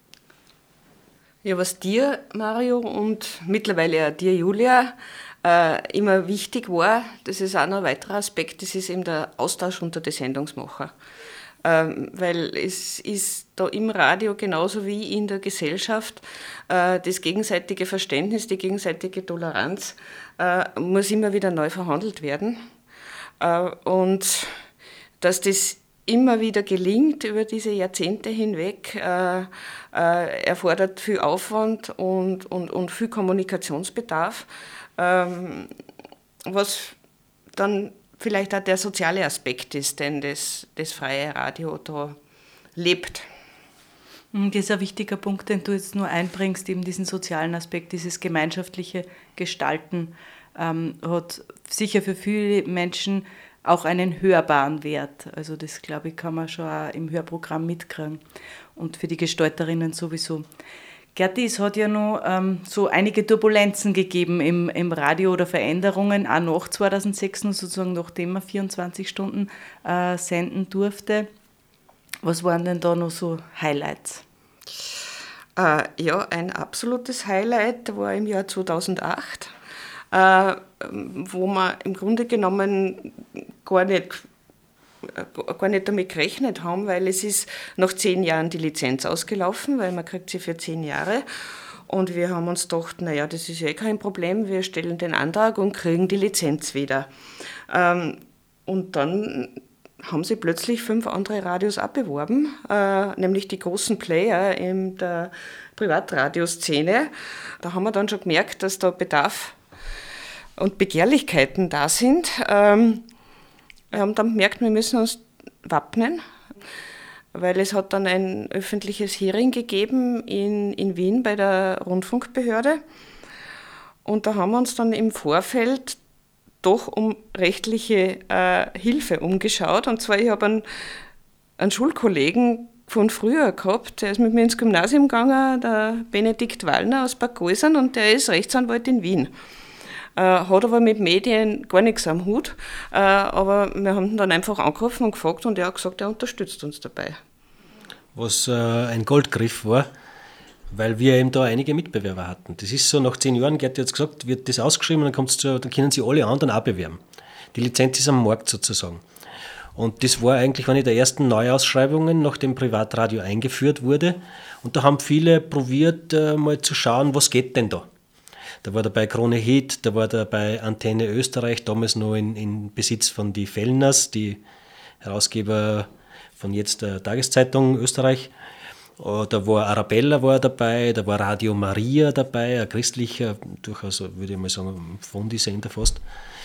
Ja, was dir, Mario, und mittlerweile auch dir, Julia, äh, immer wichtig war, das ist auch noch ein weiterer Aspekt, das ist eben der Austausch unter den Sendungsmacher. Ähm, weil es ist da im Radio genauso wie in der Gesellschaft äh, das gegenseitige Verständnis, die gegenseitige Toleranz äh, muss immer wieder neu verhandelt werden. Äh, und dass das immer wieder gelingt über diese Jahrzehnte hinweg, äh, äh, erfordert viel Aufwand und, und, und viel Kommunikationsbedarf, ähm, was dann vielleicht auch der soziale Aspekt ist, den das, das freie Radio da lebt. Das ist ein wichtiger Punkt, den du jetzt nur einbringst, eben diesen sozialen Aspekt, dieses gemeinschaftliche Gestalten ähm, hat sicher für viele Menschen auch einen hörbaren Wert. Also das, glaube ich, kann man schon auch im Hörprogramm mitkriegen und für die Gestalterinnen sowieso. Gerti, es hat ja noch ähm, so einige Turbulenzen gegeben im, im Radio oder Veränderungen, auch nach zweitausendsechs, sozusagen nachdem man vierundzwanzig Stunden äh, senden durfte. Was waren denn da noch so Highlights? Äh, ja, ein absolutes Highlight war im Jahr zweitausendacht, äh, wo wir im Grunde genommen gar nicht gar nicht damit gerechnet haben, weil es ist nach zehn Jahren die Lizenz ausgelaufen, weil man kriegt sie für zehn Jahre. Und wir haben uns gedacht, naja, das ist ja kein Problem, wir stellen den Antrag und kriegen die Lizenz wieder. Ähm, und dann haben sie plötzlich fünf andere Radios abbeworben, äh, nämlich die großen Player in der Privatradioszene. Da haben wir dann schon gemerkt, dass da Bedarf und Begehrlichkeiten da sind. Ähm, Wir haben dann gemerkt, wir müssen uns wappnen, weil es hat dann ein öffentliches Hearing gegeben in, in Wien bei der Rundfunkbehörde. Und da haben wir uns dann im Vorfeld doch um rechtliche äh, Hilfe umgeschaut. Und zwar, ich habe einen, einen Schulkollegen von früher gehabt, der ist mit mir ins Gymnasium gegangen, der Benedikt Wallner aus Bad Gäusern, und der ist Rechtsanwalt in Wien. Äh, hat aber mit Medien gar nichts am Hut, äh, aber wir haben ihn dann einfach angerufen und gefragt und er hat gesagt, er unterstützt uns dabei. Was äh, ein Goldgriff war, weil wir eben da einige Mitbewerber hatten. Das ist so, nach zehn Jahren, Gerd hat jetzt gesagt, wird das ausgeschrieben und dann, zu, dann können sie alle anderen auch bewerben. Die Lizenz ist am Markt sozusagen. Und das war eigentlich eine der ersten Neuausschreibungen, nachdem Privatradio eingeführt wurde. Und da haben viele probiert, äh, mal zu schauen, was geht denn da. Da war dabei Krone Hit, da war dabei Antenne Österreich, damals noch in, in Besitz von die Fellners, die Herausgeber von jetzt der Tageszeitung Österreich. Da war Arabella war dabei, da war Radio Maria dabei, ein christlicher, durchaus würde ich mal sagen, Fundi-Sender fast.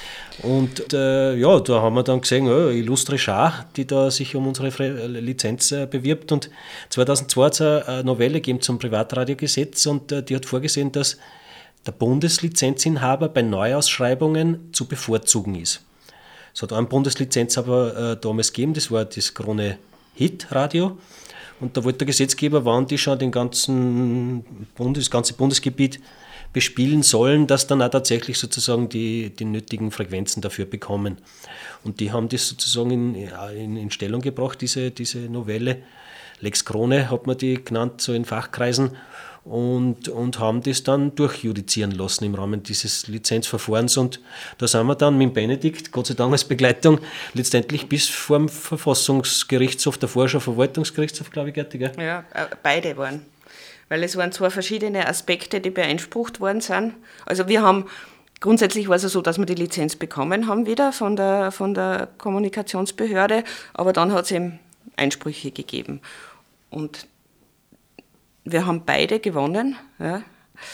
Und äh, ja, da haben wir dann gesehen, ja, illustre Schar, die da sich um unsere Lizenz äh, bewirbt. Und zweitausendzwei hat es eine Novelle gegeben zum Privatradiogesetz und äh, die hat vorgesehen, dass der Bundeslizenzinhaber bei Neuausschreibungen zu bevorzugen ist. Es hat einen Bundeslizenzinhaber äh, damals gegeben, das war das Krone Hit Radio. Und da wollte der Gesetzgeber, wann die schon den ganzen Bundes, das ganze Bundesgebiet bespielen sollen, dass dann auch tatsächlich sozusagen die, die nötigen Frequenzen dafür bekommen. Und die haben das sozusagen in, in, in Stellung gebracht, diese, diese Novelle. Lex Krone hat man die genannt, so in Fachkreisen. Und, und haben das dann durchjudizieren lassen im Rahmen dieses Lizenzverfahrens. Und da sind wir dann mit Benedikt, Gott sei Dank als Begleitung, letztendlich bis vor dem Verfassungsgerichtshof, davor schon Verwaltungsgerichtshof, glaube ich, Gerti, gell? Ja, beide waren. Weil es waren zwei verschiedene Aspekte, die beansprucht worden sind. Also wir haben, grundsätzlich war es so, dass wir die Lizenz bekommen haben wieder von der, von der Kommunikationsbehörde, aber dann hat es eben Einsprüche gegeben. Und wir haben beide gewonnen, ja.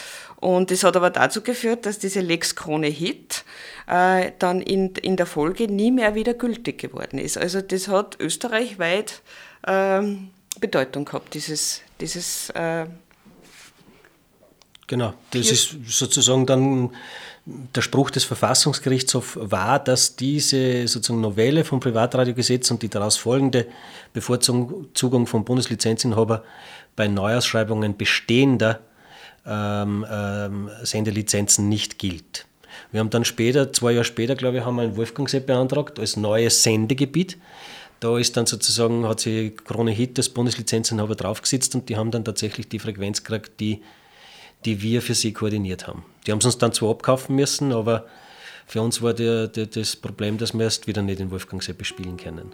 Und das hat aber dazu geführt, dass diese Lex Krone Hit äh, dann in, in der Folge nie mehr wieder gültig geworden ist. Also das hat österreichweit ähm, Bedeutung gehabt, dieses, dieses äh, Genau, das ist sozusagen dann der Spruch des Verfassungsgerichtshofs war, dass diese sozusagen Novelle vom Privatradiogesetz und die daraus folgende Bevorzugung von Bundeslizenzinhaber bei Neuausschreibungen bestehender ähm, ähm, Sendelizenzen nicht gilt. Wir haben dann später, zwei Jahre später, glaube ich, haben wir ein Wolfgangset beantragt als neues Sendegebiet. Da ist dann sozusagen, hat sich Krone Hit als Bundeslizenzinhaber draufgesetzt und die haben dann tatsächlich die Frequenz gekriegt, die die wir für sie koordiniert haben. Die haben es uns dann zwar abkaufen müssen, aber für uns war der, der, das Problem, dass wir erst wieder nicht in Wolfgangset bespielen können.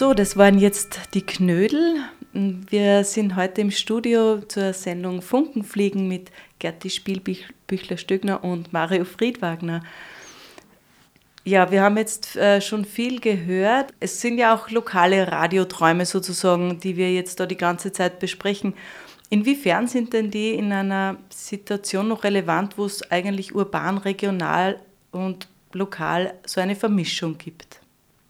So, das waren jetzt die Knödel. Wir sind heute im Studio zur Sendung Funkenfliegen mit Gerti Spielbüchler-Stöckner und Mario Friedwagner. Ja, wir haben jetzt äh, schon viel gehört. Es sind ja auch lokale Radioträume sozusagen, die wir jetzt da die ganze Zeit besprechen. Inwiefern sind denn die in einer Situation noch relevant, wo es eigentlich urban, regional und lokal so eine Vermischung gibt?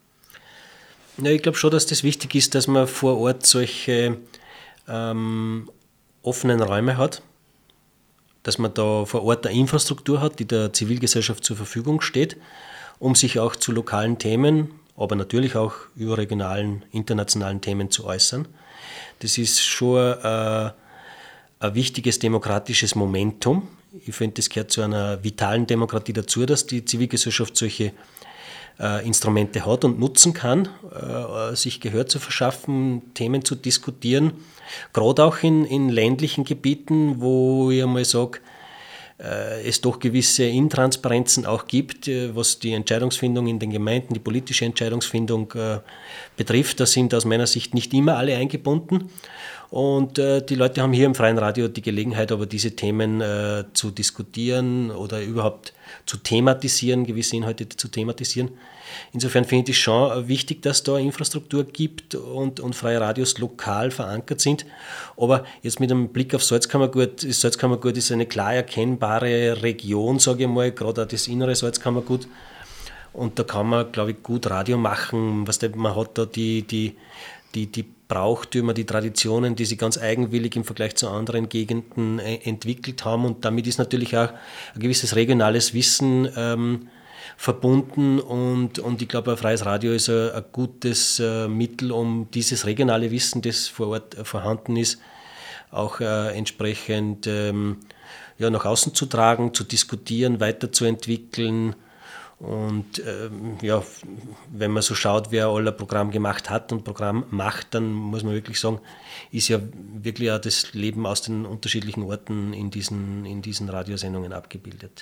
Ja, ich glaube schon, dass das wichtig ist, dass man vor Ort solche ähm, offenen Räume hat, dass man da vor Ort eine Infrastruktur hat, die der Zivilgesellschaft zur Verfügung steht, um sich auch zu lokalen Themen, aber natürlich auch überregionalen, internationalen Themen zu äußern. Das ist schon äh, ein wichtiges demokratisches Momentum. Ich finde, das gehört zu einer vitalen Demokratie dazu, dass die Zivilgesellschaft solche äh, Instrumente hat und nutzen kann, äh, sich Gehör zu verschaffen, Themen zu diskutieren. Gerade auch in, in ländlichen Gebieten, wo ich einmal sage, äh, es doch gewisse Intransparenzen auch gibt, äh, was die Entscheidungsfindung in den Gemeinden, die politische Entscheidungsfindung äh, betrifft. Da sind aus meiner Sicht nicht immer alle eingebunden. Und äh, die Leute haben hier im Freien Radio die Gelegenheit, aber diese Themen äh, zu diskutieren oder überhaupt zu thematisieren, gewisse Inhalte zu thematisieren. Insofern finde ich es schon wichtig, dass da Infrastruktur gibt und, und freie Radios lokal verankert sind. Aber jetzt mit einem Blick auf Salzkammergut, das Salzkammergut ist eine klar erkennbare Region, sage ich mal, gerade auch das innere Salzkammergut. Und da kann man, glaube ich, gut Radio machen. Was der, man hat da die, die, die, die Brauchtümer, die Traditionen, die sich ganz eigenwillig im Vergleich zu anderen Gegenden äh, entwickelt haben. Und damit ist natürlich auch ein gewisses regionales Wissen ähm, verbunden. Und, und ich glaube, ein freies Radio ist ein, ein gutes äh, Mittel, um dieses regionale Wissen, das vor Ort äh, vorhanden ist, auch äh, entsprechend ähm, ja, nach außen zu tragen, zu diskutieren, weiterzuentwickeln. Und ähm, ja, wenn man so schaut, wer all ein Programm gemacht hat und Programm macht, dann muss man wirklich sagen, ist ja wirklich auch das Leben aus den unterschiedlichen Orten in diesen, in diesen Radiosendungen abgebildet.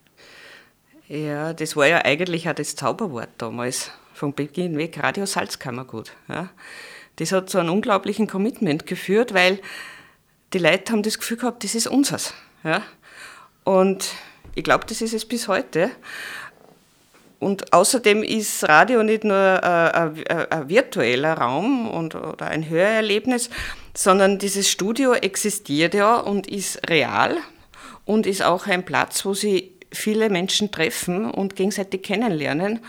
Ja, das war ja eigentlich auch das Zauberwort damals, von Beginn weg, Radio Salzkammergut. Ja. Das hat zu einem unglaublichen Commitment geführt, weil die Leute haben das Gefühl gehabt, das ist unseres. Ja. Und ich glaube, das ist es bis heute. Und außerdem ist Radio nicht nur ein, ein, ein virtueller Raum und, oder ein Hörerlebnis, sondern dieses Studio existiert ja und ist real und ist auch ein Platz, wo sich viele Menschen treffen und gegenseitig kennenlernen.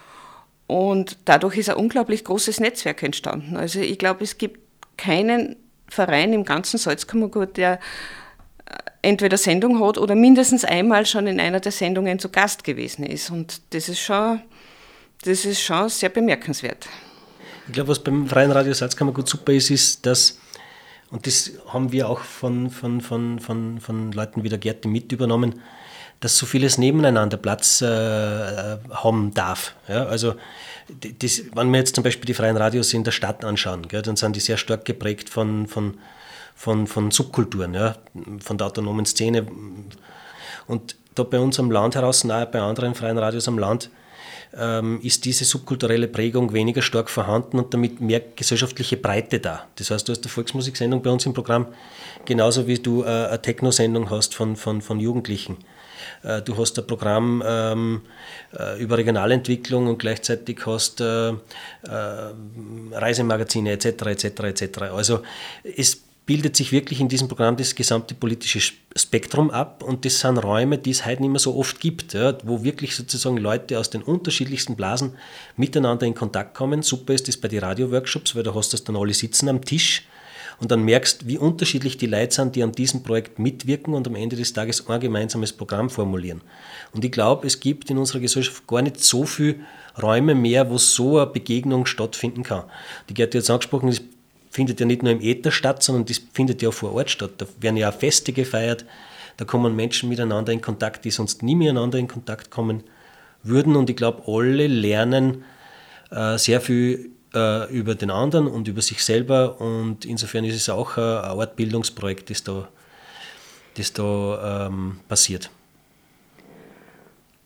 Und dadurch ist ein unglaublich großes Netzwerk entstanden. Also ich glaube, es gibt keinen Verein im ganzen Salzkammergut, der entweder Sendung hat oder mindestens einmal schon in einer der Sendungen zu Gast gewesen ist. Und das ist schon, das ist schon sehr bemerkenswert. Ich glaube, was beim Freien Radio Salzkammergut super ist, ist, dass, und das haben wir auch von, von, von, von, von Leuten wie der Gerti mit übernommen, dass so vieles nebeneinander Platz äh, haben darf. Ja, also das, wenn wir jetzt zum Beispiel die Freien Radios in der Stadt anschauen, gell, dann sind die sehr stark geprägt von, von Von, von Subkulturen, ja, von der autonomen Szene. Und da bei uns am Land heraus, auch bei anderen freien Radios am Land, ähm, ist diese subkulturelle Prägung weniger stark vorhanden und damit mehr gesellschaftliche Breite da. Das heißt, du hast eine Volksmusiksendung bei uns im Programm, genauso wie du äh, eine Techno-Sendung hast von, von, von Jugendlichen. Äh, du hast ein Programm ähm, äh, über Regionalentwicklung und gleichzeitig hast äh, äh, Reisemagazine et cetera et cetera et cetera. Also es bildet sich wirklich in diesem Programm das gesamte politische Spektrum ab und das sind Räume, die es heute nicht mehr so oft gibt, ja, wo wirklich sozusagen Leute aus den unterschiedlichsten Blasen miteinander in Kontakt kommen. Super ist das bei den Radio-Workshops, weil da hast du dann alle sitzen am Tisch und dann merkst, wie unterschiedlich die Leute sind, die an diesem Projekt mitwirken und am Ende des Tages ein gemeinsames Programm formulieren. Und ich glaube, es gibt in unserer Gesellschaft gar nicht so viele Räume mehr, wo so eine Begegnung stattfinden kann. Die Gerti hat es angesprochen, das findet ja nicht nur im Äther statt, sondern das findet ja auch vor Ort statt. Da werden ja auch Feste gefeiert, da kommen Menschen miteinander in Kontakt, die sonst nie miteinander in Kontakt kommen würden. Und ich glaube, alle lernen äh, sehr viel äh, über den anderen und über sich selber. Und insofern ist es auch eine Art Bildungsprojekt, das da, das da ähm, passiert.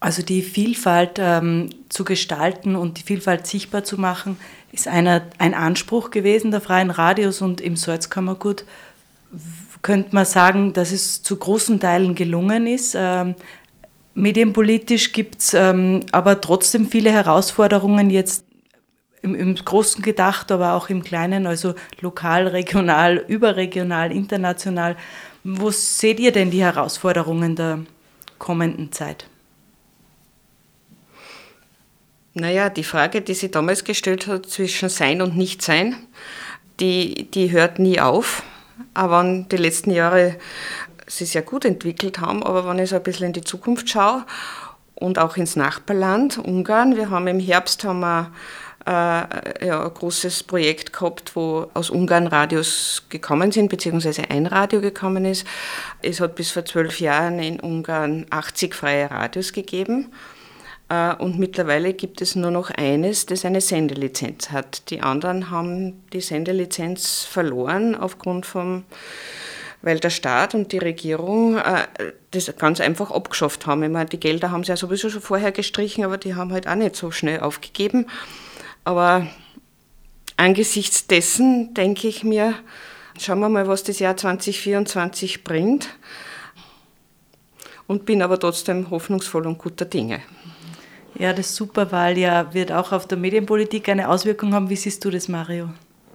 Also die Vielfalt ähm, zu gestalten und die Vielfalt sichtbar zu machen, ist einer, ein Anspruch gewesen der Freien Radios, und im Salzkammergut könnte man sagen, dass es zu großen Teilen gelungen ist. Ähm, medienpolitisch gibt es ähm, aber trotzdem viele Herausforderungen jetzt im, im Großen gedacht, aber auch im Kleinen, also lokal, regional, überregional, international. Wo seht ihr denn die Herausforderungen der kommenden Zeit? Naja, die Frage, die sie damals gestellt hat zwischen Sein und Nichtsein, die, die hört nie auf. Aber wenn die letzten Jahre sich sehr gut entwickelt haben, aber wenn ich so ein bisschen in die Zukunft schaue und auch ins Nachbarland, Ungarn, wir haben im Herbst haben wir, äh, ja, ein großes Projekt gehabt, wo aus Ungarn Radios gekommen sind, beziehungsweise ein Radio gekommen ist. Es hat bis vor zwölf Jahren in Ungarn achtzig freie Radios gegeben. Und mittlerweile gibt es nur noch eines, das eine Sendelizenz hat. Die anderen haben die Sendelizenz verloren aufgrund vom, weil der Staat und die Regierung äh, das ganz einfach abgeschafft haben. Ich meine, die Gelder haben sie ja sowieso schon vorher gestrichen, aber die haben halt auch nicht so schnell aufgegeben. Aber angesichts dessen denke ich mir, schauen wir mal, was das Jahr zwanzig vierundzwanzig bringt, und bin aber trotzdem hoffnungsvoll und guter Dinge. Ja, das Superwahljahr wird auch auf der Medienpolitik eine Auswirkung haben. Wie siehst du das, Mario?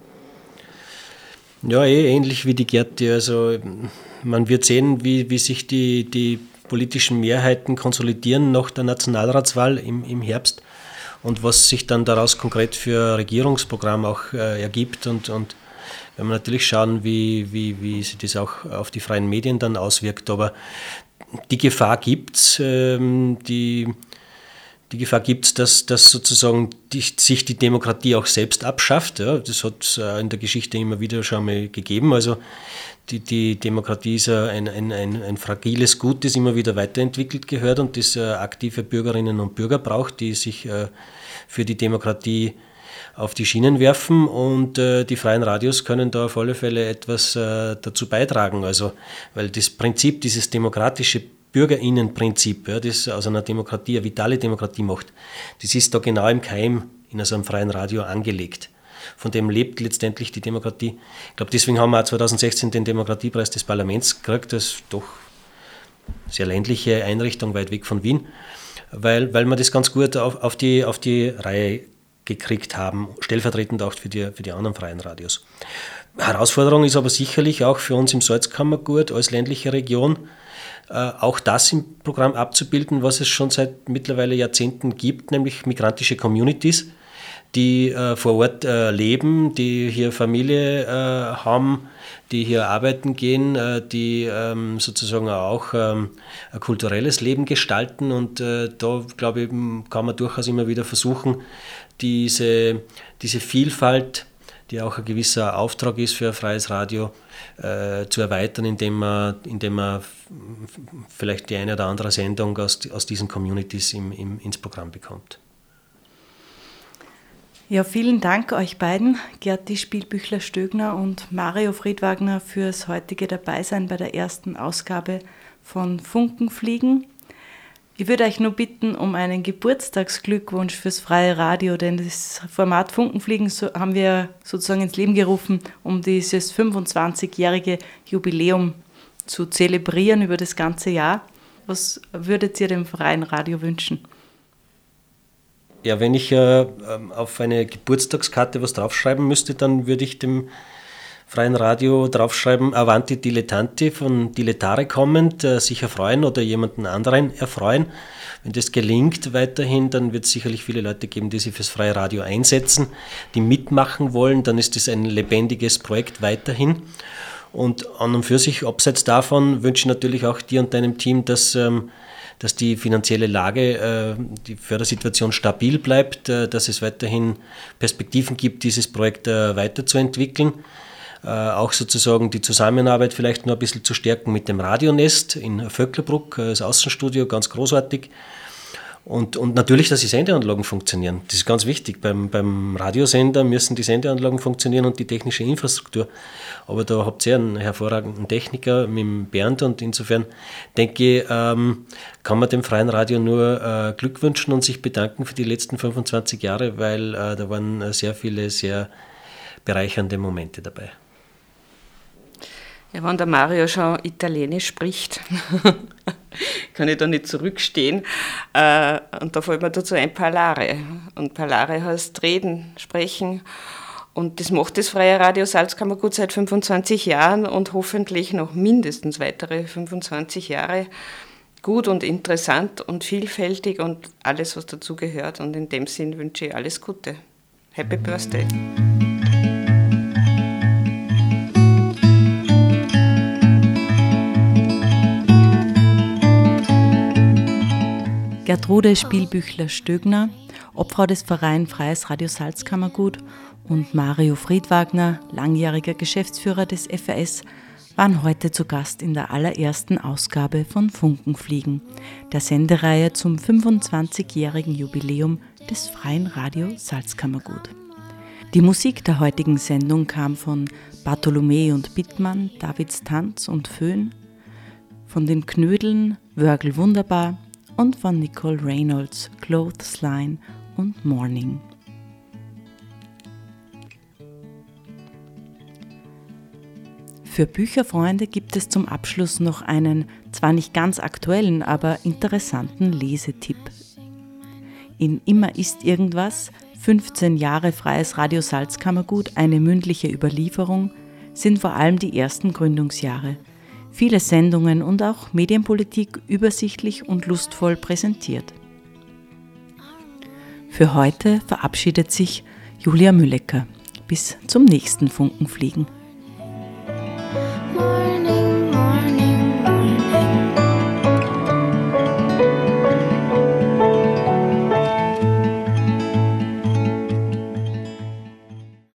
Ja, eh ähnlich wie die Gerti. Also man wird sehen, wie, wie sich die, die politischen Mehrheiten konsolidieren nach der Nationalratswahl im, im Herbst und was sich dann daraus konkret für Regierungsprogramm auch äh, ergibt. Und, und wenn wir natürlich schauen, wie, wie, wie sich das auch auf die freien Medien dann auswirkt. Aber die Gefahr gibt es, ähm, die... Die Gefahr gibt es, dass, dass sozusagen die, sich die Demokratie auch selbst abschafft. Ja, das hat es in der Geschichte immer wieder schon mal gegeben. Also die, die Demokratie ist ein, ein, ein, ein fragiles Gut, das immer wieder weiterentwickelt gehört und das aktive Bürgerinnen und Bürger braucht, die sich für die Demokratie auf die Schienen werfen, und die freien Radios können da auf alle Fälle etwas dazu beitragen. Also, weil das Prinzip, dieses demokratische Bürgerinnenprinzip, ja, das aus einer Demokratie eine vitale Demokratie macht, das ist da genau im Keim in so einem freien Radio angelegt. Von dem lebt letztendlich die Demokratie. Ich glaube, deswegen haben wir auch zweitausendsechzehn den Demokratiepreis des Parlaments gekriegt, das ist doch eine sehr ländliche Einrichtung, weit weg von Wien, weil, weil wir das ganz gut auf, auf, die, auf die Reihe gekriegt haben, stellvertretend auch für die, für die anderen freien Radios. Herausforderung ist aber sicherlich auch für uns im Salzkammergut als ländliche Region, auch das im Programm abzubilden, was es schon seit mittlerweile Jahrzehnten gibt, nämlich migrantische Communities, die äh, vor Ort äh, leben, die hier Familie äh, haben, die hier arbeiten gehen, äh, die ähm, sozusagen auch ähm, ein kulturelles Leben gestalten. Und äh, da, glaube ich, kann man durchaus immer wieder versuchen, diese, diese Vielfalt, die auch ein gewisser Auftrag ist für ein freies Radio, äh, zu erweitern, indem man, indem man vielleicht die eine oder andere Sendung aus, aus diesen Communities im, im, ins Programm bekommt. Ja, vielen Dank euch beiden, Gerti Spielbüchler-Stögner und Mario Friedwagner, fürs heutige Dabeisein bei der ersten Ausgabe von Funkenfliegen. Ich würde euch nur bitten um einen Geburtstagsglückwunsch fürs freie Radio, denn das Format Funkenfliegen haben wir sozusagen ins Leben gerufen, um dieses fünfundzwanzigjährige Jubiläum zu zelebrieren über das ganze Jahr. Was würdet ihr dem freien Radio wünschen? Ja, wenn ich äh, auf eine Geburtstagskarte was draufschreiben müsste, dann würde ich dem freien Radio draufschreiben, Avanti Dilettanti, von Dilettare kommend, äh, sich erfreuen oder jemanden anderen erfreuen. Wenn das gelingt weiterhin, dann wird es sicherlich viele Leute geben, die sich fürs freie Radio einsetzen, die mitmachen wollen, dann ist das ein lebendiges Projekt weiterhin. Und an und für sich, abseits davon, wünsche ich natürlich auch dir und deinem Team, dass, ähm, dass die finanzielle Lage, äh, die Fördersituation stabil bleibt, äh, dass es weiterhin Perspektiven gibt, dieses Projekt äh, weiterzuentwickeln. Äh, auch sozusagen die Zusammenarbeit vielleicht noch ein bisschen zu stärken mit dem Radionest in Vöcklerbruck, äh, das Außenstudio, ganz großartig. Und, und natürlich, dass die Sendeanlagen funktionieren. Das ist ganz wichtig. Beim, beim Radiosender müssen die Sendeanlagen funktionieren und die technische Infrastruktur. Aber da habt ihr einen hervorragenden Techniker mit dem Bernd und insofern denke ich, ähm, kann man dem freien Radio nur äh, Glück wünschen und sich bedanken für die letzten fünfundzwanzig Jahre, weil äh, da waren sehr viele sehr bereichernde Momente dabei. Ja, wenn der Mario schon Italienisch spricht, kann ich da nicht zurückstehen. Äh, und da fällt mir dazu ein Parlare. Und Parlare heißt reden, sprechen. Und das macht das Freie Radio Salzkammergut seit fünfundzwanzig Jahren und hoffentlich noch mindestens weitere fünfundzwanzig Jahre gut und interessant und vielfältig und alles, was dazugehört. Und in dem Sinn wünsche ich alles Gute. Happy Birthday! Gertrude Spielbüchler-Stögner, Obfrau des Vereins Freies Radio Salzkammergut, und Mario Friedwagner, langjähriger Geschäftsführer des F A S, waren heute zu Gast in der allerersten Ausgabe von Funkenfliegen, der Sendereihe zum fünfundzwanzigjährigen Jubiläum des Freien Radio Salzkammergut. Die Musik der heutigen Sendung kam von Bartholomä und Bittmann, Davids Tanz und Föhn, von den Knödeln Wörgl Wunderbar und von Nicole Reynolds, Clothesline und Morning. Für Bücherfreunde gibt es zum Abschluss noch einen, zwar nicht ganz aktuellen, aber interessanten Lesetipp. In Immer ist irgendwas, fünfzehn Jahre Freies Radio Salzkammergut, eine mündliche Überlieferung, sind vor allem die ersten Gründungsjahre. Viele Sendungen und auch Medienpolitik übersichtlich und lustvoll präsentiert. Für heute verabschiedet sich Julia Müllecker. Bis zum nächsten Funkenfliegen.